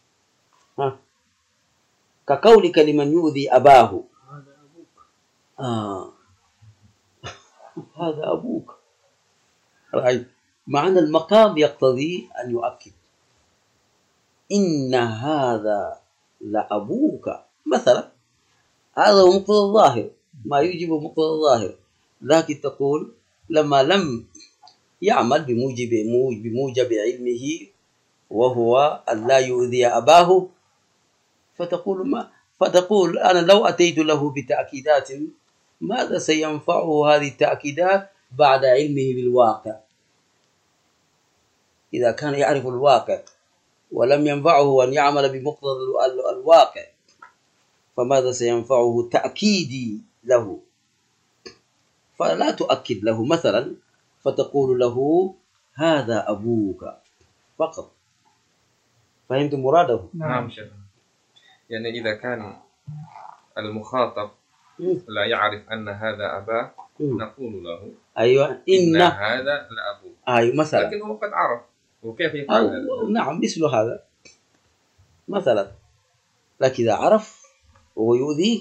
[SPEAKER 4] كقولك لمن يؤذي أباه
[SPEAKER 3] هذا أبوك.
[SPEAKER 4] هذا أبوك، معنى المقام يقتضي أن يؤكد إن هذا لأبوك مثلا، هذا هو مقتضى الظاهر، ما يجب مقتضى الظاهر، لكن تقول لما لم يعمل بموجب علمه وهو أن لا يؤذي أباه، فتقول أنا لو أتيت له بتأكيدات ماذا سينفعه هذه التأكيدات بعد علمه بالواقع؟ إذا كان يعرف الواقع ولم ينفعه أن يعمل بمقتضى الواقع، فماذا سينفعه تأكيدي له؟ فلا تؤكد له مثلا، فتقول له هذا أبوك فقط. فهمت مراده؟
[SPEAKER 2] نعم شيخ. يعني إذا كان المخاطب لا يعرف أن هذا أباه نقول له
[SPEAKER 4] أيوة
[SPEAKER 2] إن هذا لأبوك،
[SPEAKER 4] أيوة مثلا،
[SPEAKER 2] لكن هو قد عرف، وكيف يفعل هذا؟
[SPEAKER 4] نعم مثل هذا مثلا، لكن إذا عرف وهو يؤذيه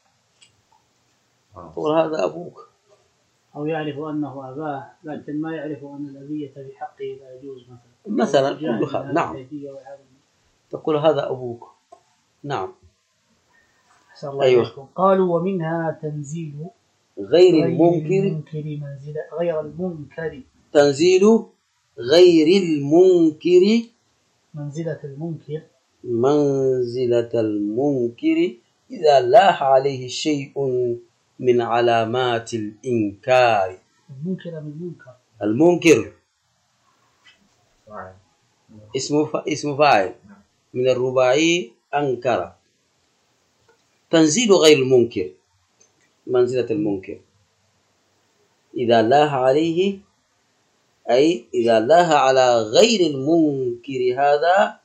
[SPEAKER 4] تقول هذا أبوك،
[SPEAKER 3] أو يعرف أنه أباه لكن ما يعرف أن الأذية في حقه لا يجوز مثلا
[SPEAKER 4] كلها. نعم تقول هذا أبوك. نعم.
[SPEAKER 3] أيوة. قالوا ومنها تنزيل
[SPEAKER 4] غير المنكر
[SPEAKER 3] منزلة غير المنكر،
[SPEAKER 4] تنزيل غير المنكر منزلة المنكر إذا لاح عليه شيء من علامات الإنكار. المنكر اسم فاعل من الرباعي أنكر. تنزيل غير المنكر منزلة المنكر إذا لاح عليه، أي إذا لاح على غير المنكر هذا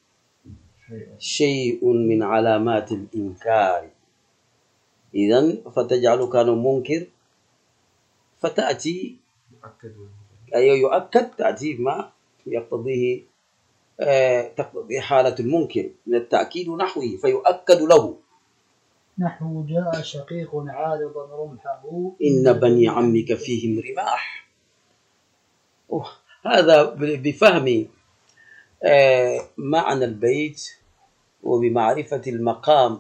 [SPEAKER 4] شيء من علامات الإنكار، إذن فتجعل كانوا منكر فتأتي يؤكد تأتي ما يقتضيه تقتضي حالة المنكر من التأكيد نحوه فيؤكد له،
[SPEAKER 3] نحو جاء شقيق عارضا رمحه
[SPEAKER 4] إن بني عمك فيهم رماح. هذا بفهم معنى البيت وبمعرفة المقام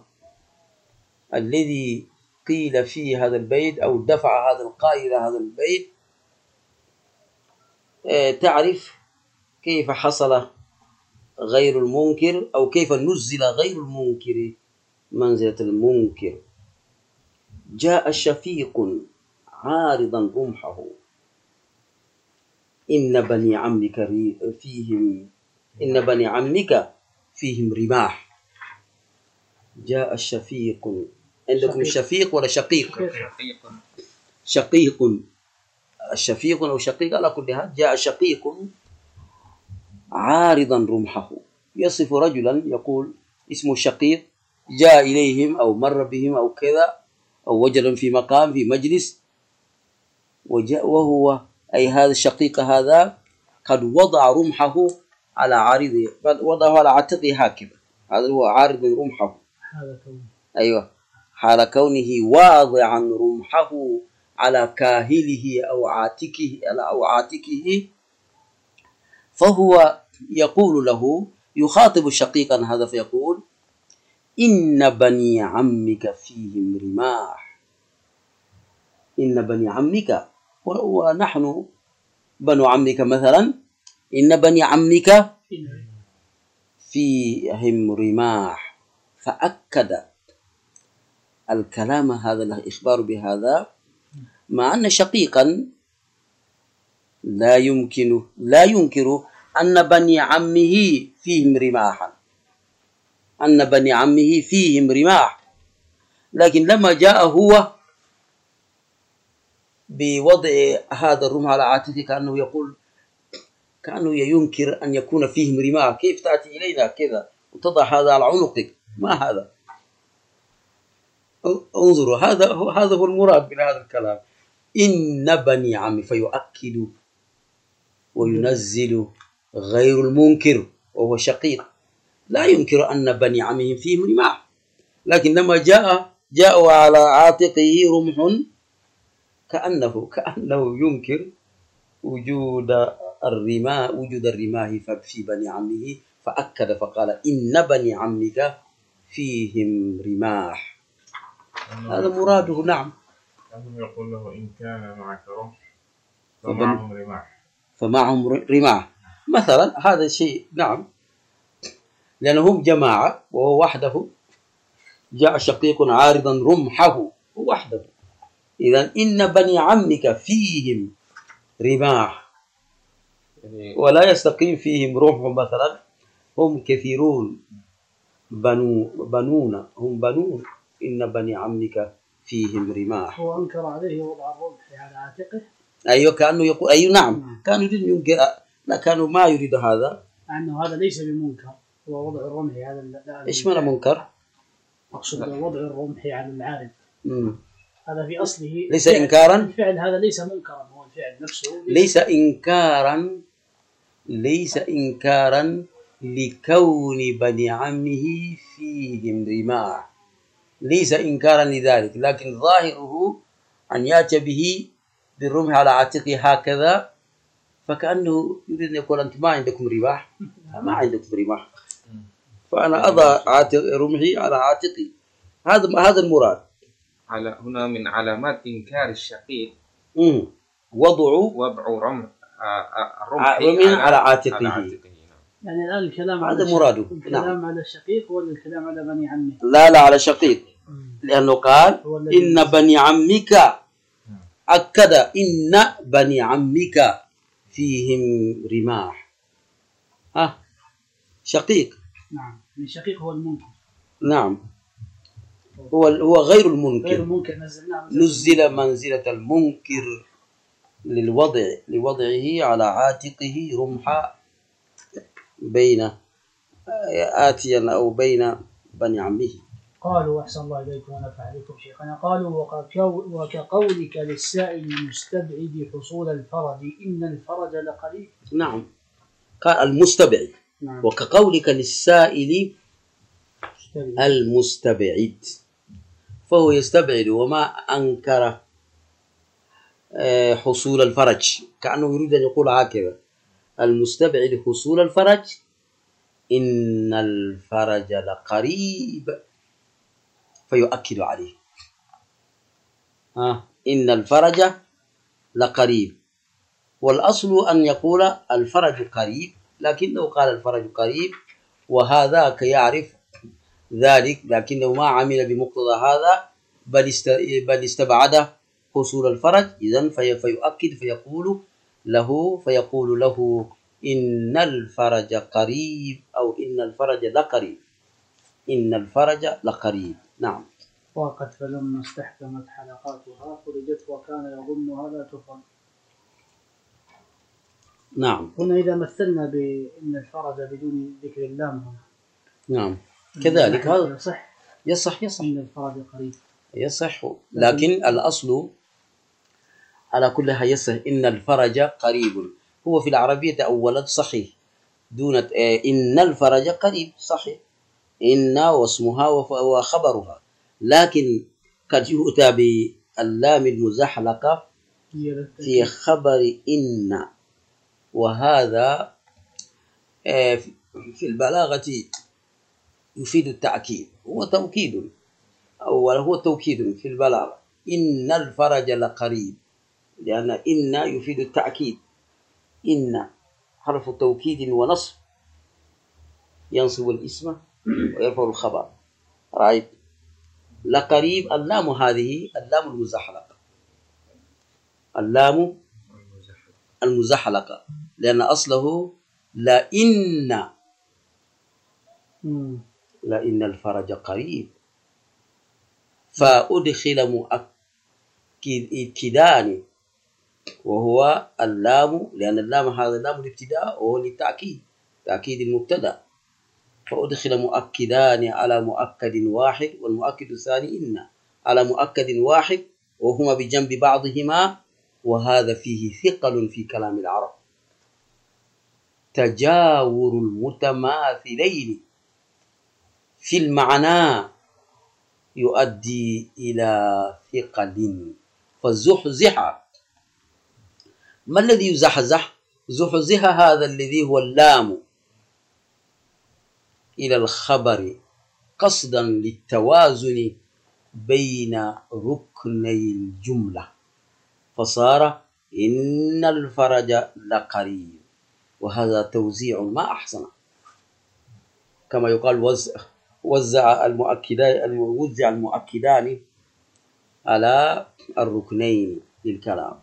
[SPEAKER 4] الذي قيل فيه هذا البيت أو دفع هذا القائل هذا البيت، تعرف كيف حصل غير المنكر أو كيف نزل غير المنكر منزلة المنكر. جاء شفيق عارضا رمحه إن بني عمك فيهم رماح. جاء الشفيق، عندكم شفيق ولا شقيق؟ شقيق، الشفيق أو شقيق على كل حال. جاء شقيق عارضا رمحه، يصف رجلا يقول اسمه شقيق جاء إليهم أو مر بهم أو كذا أو وجدهم في مقام في مجلس، وهو أي هذا الشقيق هذا قد وضع رمحه على عارضه، قد وضعه على عاتقه هكذا، هذا هو عارض رمحه. أيوة، حال كونه واضعا رمحه على كاهله أو عاتقه فهو يقول له، يخاطب شقيقا هذا فيقول إن بني عمك فيهم رماح. إن بني عمك ونحن بنو عمك مثلا، إن بني عمك فيهم رماح، فأكد الكلام هذا الإخبار بهذا، مع أن شقيقا لا ينكر أن بني عمه فيهم رماحا، أن بني عمه فيهم رماح، لكن لما جاء هو بوضع هذا الرمح على عاتقه كأنه ينكر أن يكون فيهم رماح. كيف تأتي إلينا كذا وتضع هذا على عنقك؟ ما هذا؟ انظروا، هذا هو المراد من هذا الكلام. إن بني عمي، فيؤكد وينزل غير المنكر وهو شقيق، لا ينكر أن بني عمهم فيهم رماح، لكن لما جاءوا على عاتقه رمح كأنه ينكر وجود الرماه في بني عمه، فأكد فقال إن بني عمك فيهم رماح. هذا مراده. نعم.
[SPEAKER 5] أنه يقول له إن كان معك رمح فمعهم رماح،
[SPEAKER 4] مثلا هذا الشيء. نعم، لأنهم جماعة وهو وحده، جاء شقيق عارضا رمحه وحده. إذا إن بني عمك فيهم رماح، ولا يستقيم فيهم رمح مثلا، هم كثيرون، بنون، هم بنون، إن بني عمك فيهم رماح.
[SPEAKER 3] هو أنكر عليه وضع الرمح على عاتقه.
[SPEAKER 4] أيوة، كأنه يقول أيوة نعم، كان يريد ينكر، لا كانوا ما يريد هذا،
[SPEAKER 3] أنه هذا ليس بمنكر، هو وضع الرمح هذا.
[SPEAKER 4] إيش معنى منكر؟
[SPEAKER 3] أقصد وضع الرمح على العارض، هذا في أصله
[SPEAKER 4] ليس إنكارا.
[SPEAKER 3] الفعل هذا ليس منكرا، هو الفعل نفسه
[SPEAKER 4] ليس إنكارا لكون بني عمه فيهم رماح، ليس إنكارا لذلك، لكن ظاهره أن يأتي به بالرمح على عاتقه هكذا، فكأنه يريد أن يقول أنت ما عندكم رماح، ما عندكم رماح، فأنا أضع رمحي على عاتقي. هذا المراد.
[SPEAKER 2] هنا من علامات إنكار الشقيق
[SPEAKER 4] وضع
[SPEAKER 2] رمح
[SPEAKER 4] على عاتقه.
[SPEAKER 3] يعني الآن الكلام
[SPEAKER 4] هذا مراده.
[SPEAKER 3] الكلام على الشقيق ولا الكلام على بني عمه؟
[SPEAKER 4] لا على شقيق، لأنه قال إن بني عمك، أكد إن بني عمك فيهم رماح. شقيق.
[SPEAKER 3] نعم، الشقيق هو المنكر.
[SPEAKER 4] نعم، هو غير المنكر، نزل منزلة المنكر لوضعه على عاتقه رمحا بين آتيا أو بين بني عمه.
[SPEAKER 3] قالوا أحسن الله إليكم ونفع بكم شيخنا. قالوا وكقولك للسائل المستبعد حصول الفرج إن الفرج لقريب.
[SPEAKER 4] نعم، قال المستبعد. نعم. وكقولك للسائل المستبعد، فهو يستبعد وما أنكر حصول الفرج، كأنه يريد أن يقول هكذا: المستبعد حصول الفرج إن الفرج لقريب، فيؤكد عليه. إن الفرج لقريب، والأصل أن يقول الفرج قريب، لكنه قال الفرج قريب وهذاك يعرف ذلك، لكنه ما عمل بمقتضى هذا، بل استبعد حصول الفرج. إذن فيؤكد فيقول له إن الفرج قريب، أو إن الفرج لقريب، إن الفرج لقريب. نعم.
[SPEAKER 3] وقد فلما استحكمت حلقاتها فرجت وكان يظنها لا تفرج.
[SPEAKER 4] نعم.
[SPEAKER 3] هنا إذا مثلنا بإن الفرج بدون ذكر اللام هنا.
[SPEAKER 4] نعم، كذلك هذا يصح
[SPEAKER 3] إن الفرج قريب
[SPEAKER 4] يصح، لكن الأصل على كل حال يصح إن الفرج قريب. هو في العربية تأولت صحيح دون إن الفرج قريب صحيح، إن واسمها وخبرها، لكن قد يؤتى باللام المزحلقة في خبر إن، وهذا في البلاغة يفيد التأكيد، هو توكيد في البلاغة. إن الفرج لقريب، لأن إن يفيد التأكيد، إن حرف توكيد ونصب ينصب الاسم ويرفع الخبر. رأيت لقريب، اللام هذه اللام المزحلقة، اللام المزحلقة، لأن أصله لئن الفرج قريب، فأدخل مؤكدان وهو اللام، لأن اللام هذا اللام الابتداء وهو للتأكيد، تأكيد المبتدأ، فأدخل مؤكدان على مؤكد واحد، والمؤكد الثاني إن على مؤكد واحد، وهما بجنب بعضهما، وهذا فيه ثقل في كلام العرب. تجاور المتماثلين في المعنى يؤدي إلى ثقل، فالزحزح، ما الذي يزحزح؟ زحزح هذا الذي هو اللام إلى الخبر قصدا للتوازن بين ركني الجملة، فصار إن الفرج لقريب، وهذا توزيع ما أحسن، كما يقال وزع المؤكدان على الركنين للكلام،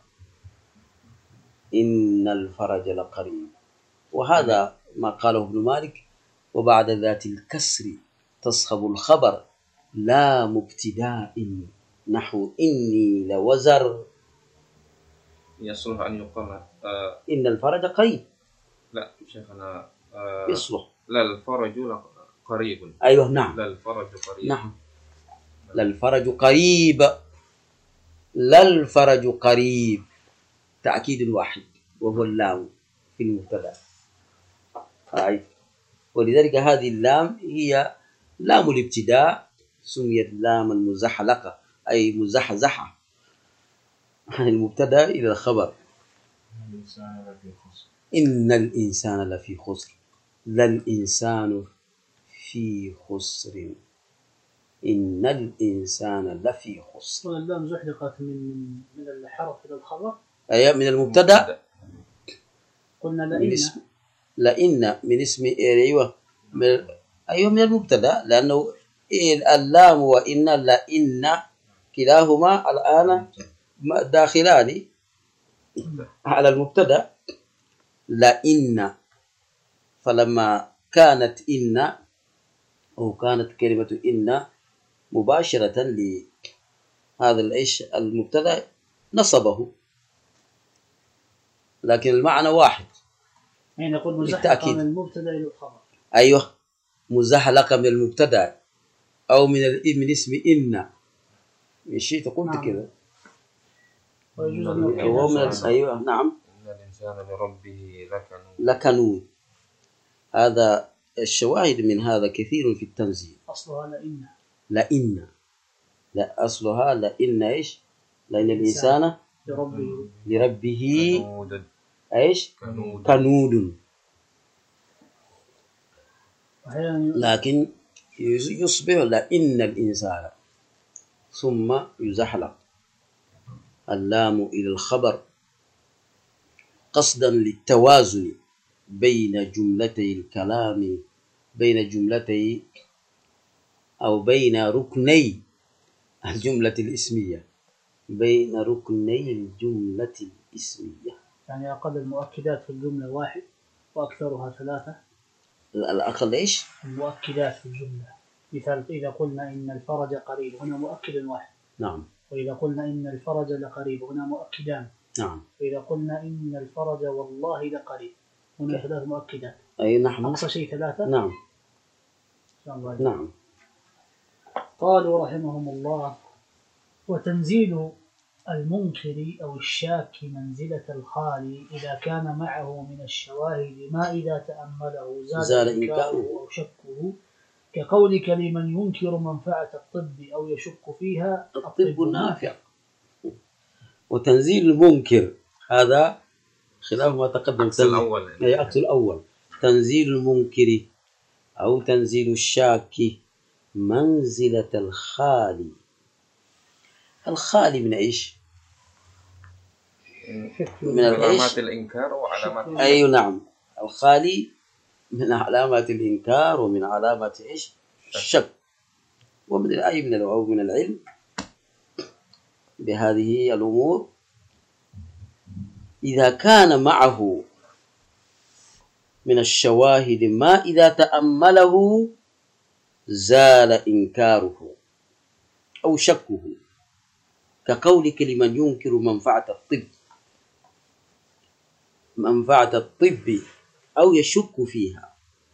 [SPEAKER 4] إن الفرج لقريب، وهذا ما قاله ابن مالك. وبعد ذات الكسر تصحب الخبر لا مبتداء، نحو إني لوزر،
[SPEAKER 2] يصلح أن يقال
[SPEAKER 4] إن الفرج قريب.
[SPEAKER 2] لا شيخنا،
[SPEAKER 4] يصلح
[SPEAKER 2] لا الفرج قريب.
[SPEAKER 4] أيوه نعم،
[SPEAKER 2] لا الفرج قريب.
[SPEAKER 4] نعم، لا الفرج قريب، لا الفرج قريب، تأكيد واحد وهو اللام في المبتدأ. ولذلك هذه اللام هي لام الابتداء، سميت لام المزحلقة، أي مزحزحة عن المبتدأ إلى الخبر. إن الإنسان لفي خسر، لا الإنسان في خسر، إن الإنسان لفي خسر.
[SPEAKER 3] واللام زحلقت من الحرف إلى الخبر،
[SPEAKER 4] أي من المبتدأ.
[SPEAKER 3] قلنا
[SPEAKER 4] لئن من اسم أيوه من المبتدأ، لأنه اللام وإن لئن كلاهما الآن داخلان على المبتدأ. لئن، فلما كانت إن أو كانت كلمة إن مباشرة لهذا المبتدأ نصبه، لكن المعنى واحد.
[SPEAKER 3] يعني نقول مزحلقة من المبتدأ إلى الخبر.
[SPEAKER 4] أيوه، مزحلقة من المبتدأ أو من اسم إن، شيء قلت كذا. أيوه نعم.
[SPEAKER 2] إن الإنسان لربه
[SPEAKER 4] لكنود. هذا الشواهد من هذا كثير في التنزيل.
[SPEAKER 3] أصلها
[SPEAKER 4] لئن، لا أصلها لئن إيش؟ لأن الإنسان لربه إيش؟ كنود. لكن يصبح لئن الإنسان، ثم يزحلق اللام إلى الخبر قصدا للتوازن بين جملتي الكلام، بين جملتي أو بين ركني الجملة الإسمية، بين ركني الجملة الإسمية.
[SPEAKER 3] يعني أقل المؤكدات في الجملة واحد وأكثرها ثلاثة.
[SPEAKER 4] الأقل إيش؟
[SPEAKER 3] المؤكدات في الجملة، مثال إذا قلنا إن الفرج قريب، هنا مؤكد واحد.
[SPEAKER 4] نعم.
[SPEAKER 3] وإذا قلنا إن الفرج لقريب، هنا مؤكدان.
[SPEAKER 4] نعم.
[SPEAKER 3] وإذا قلنا إن الفرج والله لقريب، هنا ثلاث مؤكدات.
[SPEAKER 4] أي نعم.
[SPEAKER 3] أقصى شيء ثلاثة.
[SPEAKER 4] نعم. نعم.
[SPEAKER 3] قالوا رحمهم الله: وتنزيل المنكر أو الشاك منزلة الخالي إذا كان معه من الشواهد ما إذا تأمله زال إنكاره أو شكه، كقولك لمن ينكر منفعة الطب أو يشك فيها
[SPEAKER 4] الطب نافع. وتنزيل المنكر هذا خلاف ما تقدم، عكس الأول. تنزيل المنكر أو تنزيل الشاك منزلة الخالي. الخالي من إيش؟
[SPEAKER 2] من علامات الإنكار وعلامات
[SPEAKER 4] أيوة نعم، الخالي من علامات الإنكار ومن علامات إيش؟ الشك، ومن الأي من العلم بهذه الأمور إذا كان معه من الشواهد ما إذا تأمله زال إنكاره أو شكه، كقولك لمن ينكر منفعة الطب أو يشك فيها،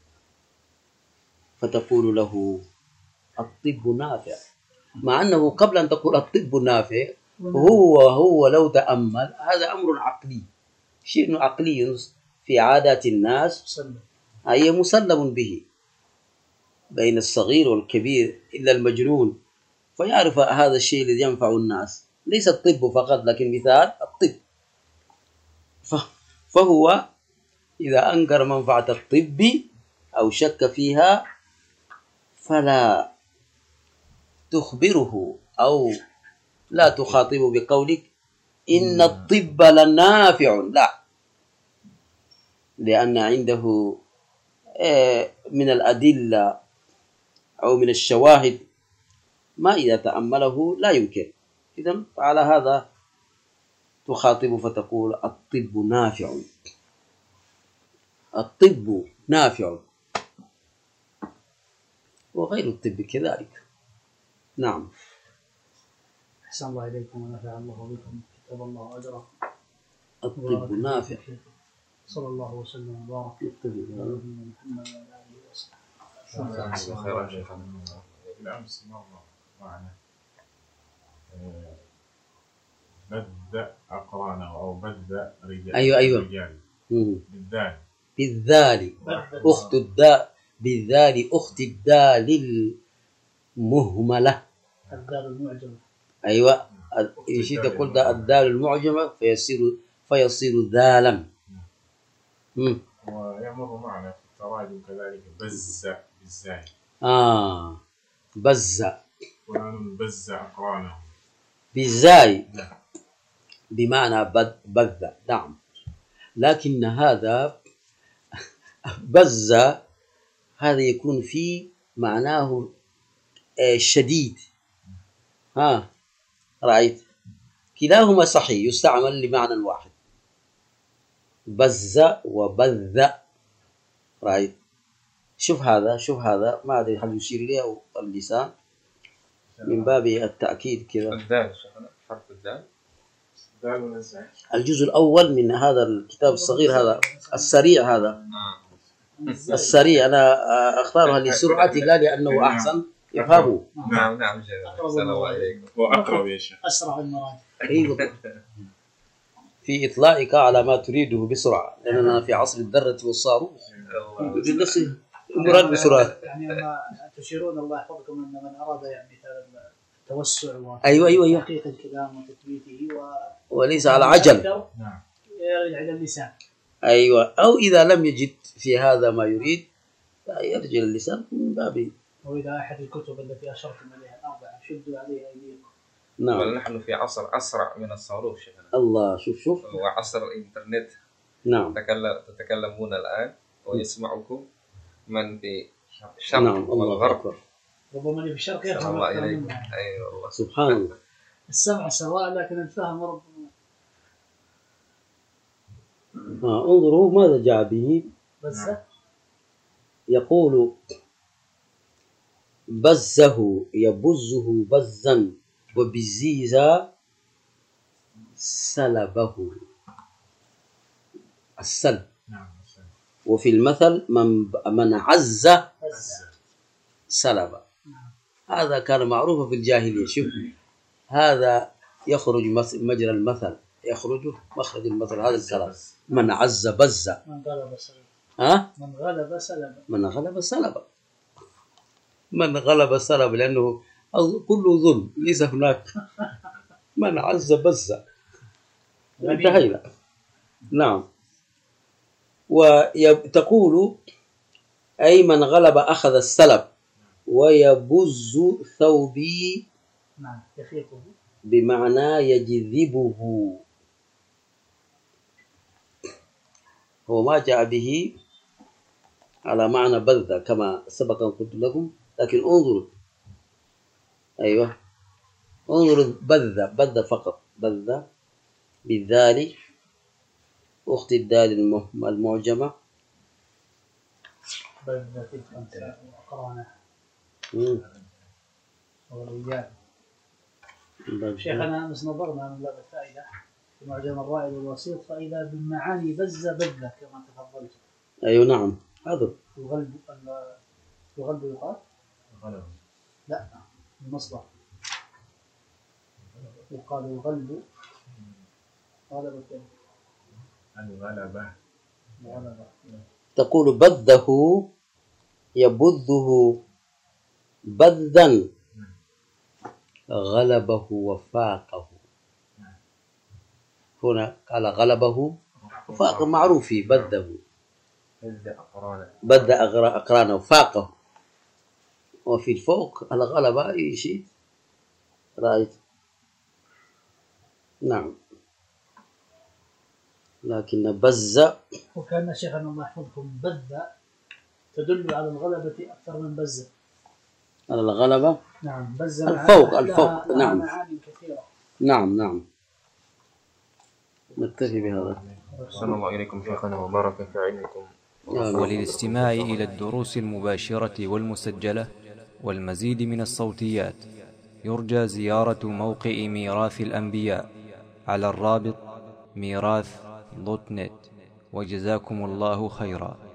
[SPEAKER 4] فتقول له الطب نافع، مع أنه قبل أن تقول الطب نافع هو لو تأمل هذا أمر عقلي، شيء عقلي في عادات الناس، أي مسلم به بين الصغير والكبير إلا المجنون، فيعرف هذا الشيء الذي ينفع الناس، ليس الطب فقط لكن مثال الطب. فهو إذا أنكر منفعة الطب أو شك فيها فلا تخبره أو لا تخاطبه بقولك إن الطب لنافع، لا، لأن عنده من الأدلة أو من الشواهد ما إذا تأمله لا يمكن. إذن على هذا تخاطب فتقول الطب نافع، الطب نافع، وغير الطب كذلك. نعم.
[SPEAKER 3] أحسن الله إليكم ونفع الله بكم، كتب الله أجره.
[SPEAKER 4] الطب نافع.
[SPEAKER 3] صلى الله وسلم وبارك على نبينا محمد وعلى آله وصحبه.
[SPEAKER 2] خيرا شيخنا.
[SPEAKER 5] بالأمس مرة معنا بذ أقرانه أو بذ رجال.
[SPEAKER 4] أيوة.
[SPEAKER 5] رجال.
[SPEAKER 4] بالذال أخت الدال، بالذال أخت الدال المهملة.
[SPEAKER 3] الدال المعجمة.
[SPEAKER 4] أيوة، إن شئت قلت الدال المعجمة فيصير ذالا.
[SPEAKER 5] ويمر معنا في التراجم كذلك بز بالزاي.
[SPEAKER 4] بز.
[SPEAKER 5] فلان بز أقرانه.
[SPEAKER 4] بالزاي بمعنى بذ. نعم. لكن هذا بز هذا يكون في معناه شديد. رأيت كلاهما صحيح، يستعمل لمعنى واحد، بز وبذ. رأيت. شوف هذا ما أدري هل يشير إليه أو اللسان من باب التأكيد كذا.
[SPEAKER 2] الدال حرف الدال.
[SPEAKER 4] الجزء الأول من هذا الكتاب الصغير هذا السريع، هذا السريع أنا أختارها لسرعتي لا لأنه أحسن يفهموا.
[SPEAKER 2] نعم السلام عليكم.
[SPEAKER 5] وأقرب يا شيخ.
[SPEAKER 3] أسرع المراجع.
[SPEAKER 4] أيوة. في إطلاقك على ما تريده بسرعة، لأننا في عصر الذرة والصاروخ مراد بسرعة.
[SPEAKER 3] يعني ما تشيرون الله يحفظكم أن من أراد يعني التوسع
[SPEAKER 4] أيوة
[SPEAKER 3] وتحقيق الكلام وتثبيته
[SPEAKER 4] وليس على عجل،
[SPEAKER 3] يرجع إلى اللسان.
[SPEAKER 4] أيوة، أو إذا لم يجد في هذا ما يريد يرجع اللسان من باب.
[SPEAKER 3] وإذا أحد الكتب التي أشرتم إليها الأربعة شدوا عليها أيديكم.
[SPEAKER 2] نعم. ونحن في عصر أسرع من الصاروخ شيخنا.
[SPEAKER 4] الله. شوف
[SPEAKER 2] وعصر الإنترنت.
[SPEAKER 4] نعم.
[SPEAKER 2] تتكلمون الآن ويسمعكم من في الشرق
[SPEAKER 4] والغرب.
[SPEAKER 3] ربما اللي في الشرق يفهم.
[SPEAKER 2] الله إليكم. أيوة والله.
[SPEAKER 4] سبحان الله.
[SPEAKER 3] السمع سواء لكن الفهم ربما.
[SPEAKER 4] انظروا ماذا جاء به.
[SPEAKER 3] بز.
[SPEAKER 4] يقول بزه يبزه بزا وبزيزا سلبه. السلب. وفي المثل من عز سلب. هذا كان معروفا في الجاهلية. شوف هذا يخرج مجرى المثل، يخرج مخرج المثل، هذا الكلام من عز بز.
[SPEAKER 3] من غلب سلب.
[SPEAKER 4] من غلب سلب. من غلب سلب لأنه كله ظلم، ليس هناك من عز بز. انتهينا. نعم. وتقول أي من غلب أخذ السلب، ويبز ثوبي بمعنى يجذبه. هو ما جاء به على معنى بذ كما سبق أن قلت لكم، لكن انظروا. أيوة، انظروا بذ فقط، بذ بالذال أخت الدال المعجمة.
[SPEAKER 3] بذة الخمسة وأقرانه والرجال. شيخنا أمس نظرنا من باب الفائدة في معجم الرائد والوسيط، فإذا بالمعاني بذة كما تفضلت.
[SPEAKER 4] أيوة نعم هذا
[SPEAKER 3] الغلب يقال؟
[SPEAKER 5] غلب.
[SPEAKER 3] لا، المصدر يقال الغلب. غلبة
[SPEAKER 5] الغلبة.
[SPEAKER 4] تقول بذه يبذه بذا، غلبه وفاقه. هنا قال غلبه وفاقه، معروف في بذه بذ أقرانه وفاقه، وفي الفوق الغلبة أي شيء رأيت. نعم، لكن بز.
[SPEAKER 3] وكان شيخنا الله يحفظكم بذ تدل على الغلبة أكثر من بز.
[SPEAKER 4] على الغلبة.
[SPEAKER 3] نعم، بز
[SPEAKER 4] الفوق. نعم،
[SPEAKER 3] معاني كثيرة.
[SPEAKER 4] نعم. نكتفي بهذا.
[SPEAKER 2] أحسن الله إليكم شيخنا وبارك في علمكم.
[SPEAKER 1] وللاستماع إلى الدروس المباشرة والمسجلة والمزيد من الصوتيات يرجى زيارة موقع ميراث الأنبياء على الرابط ميراث.net. وجزاكم الله خيرا.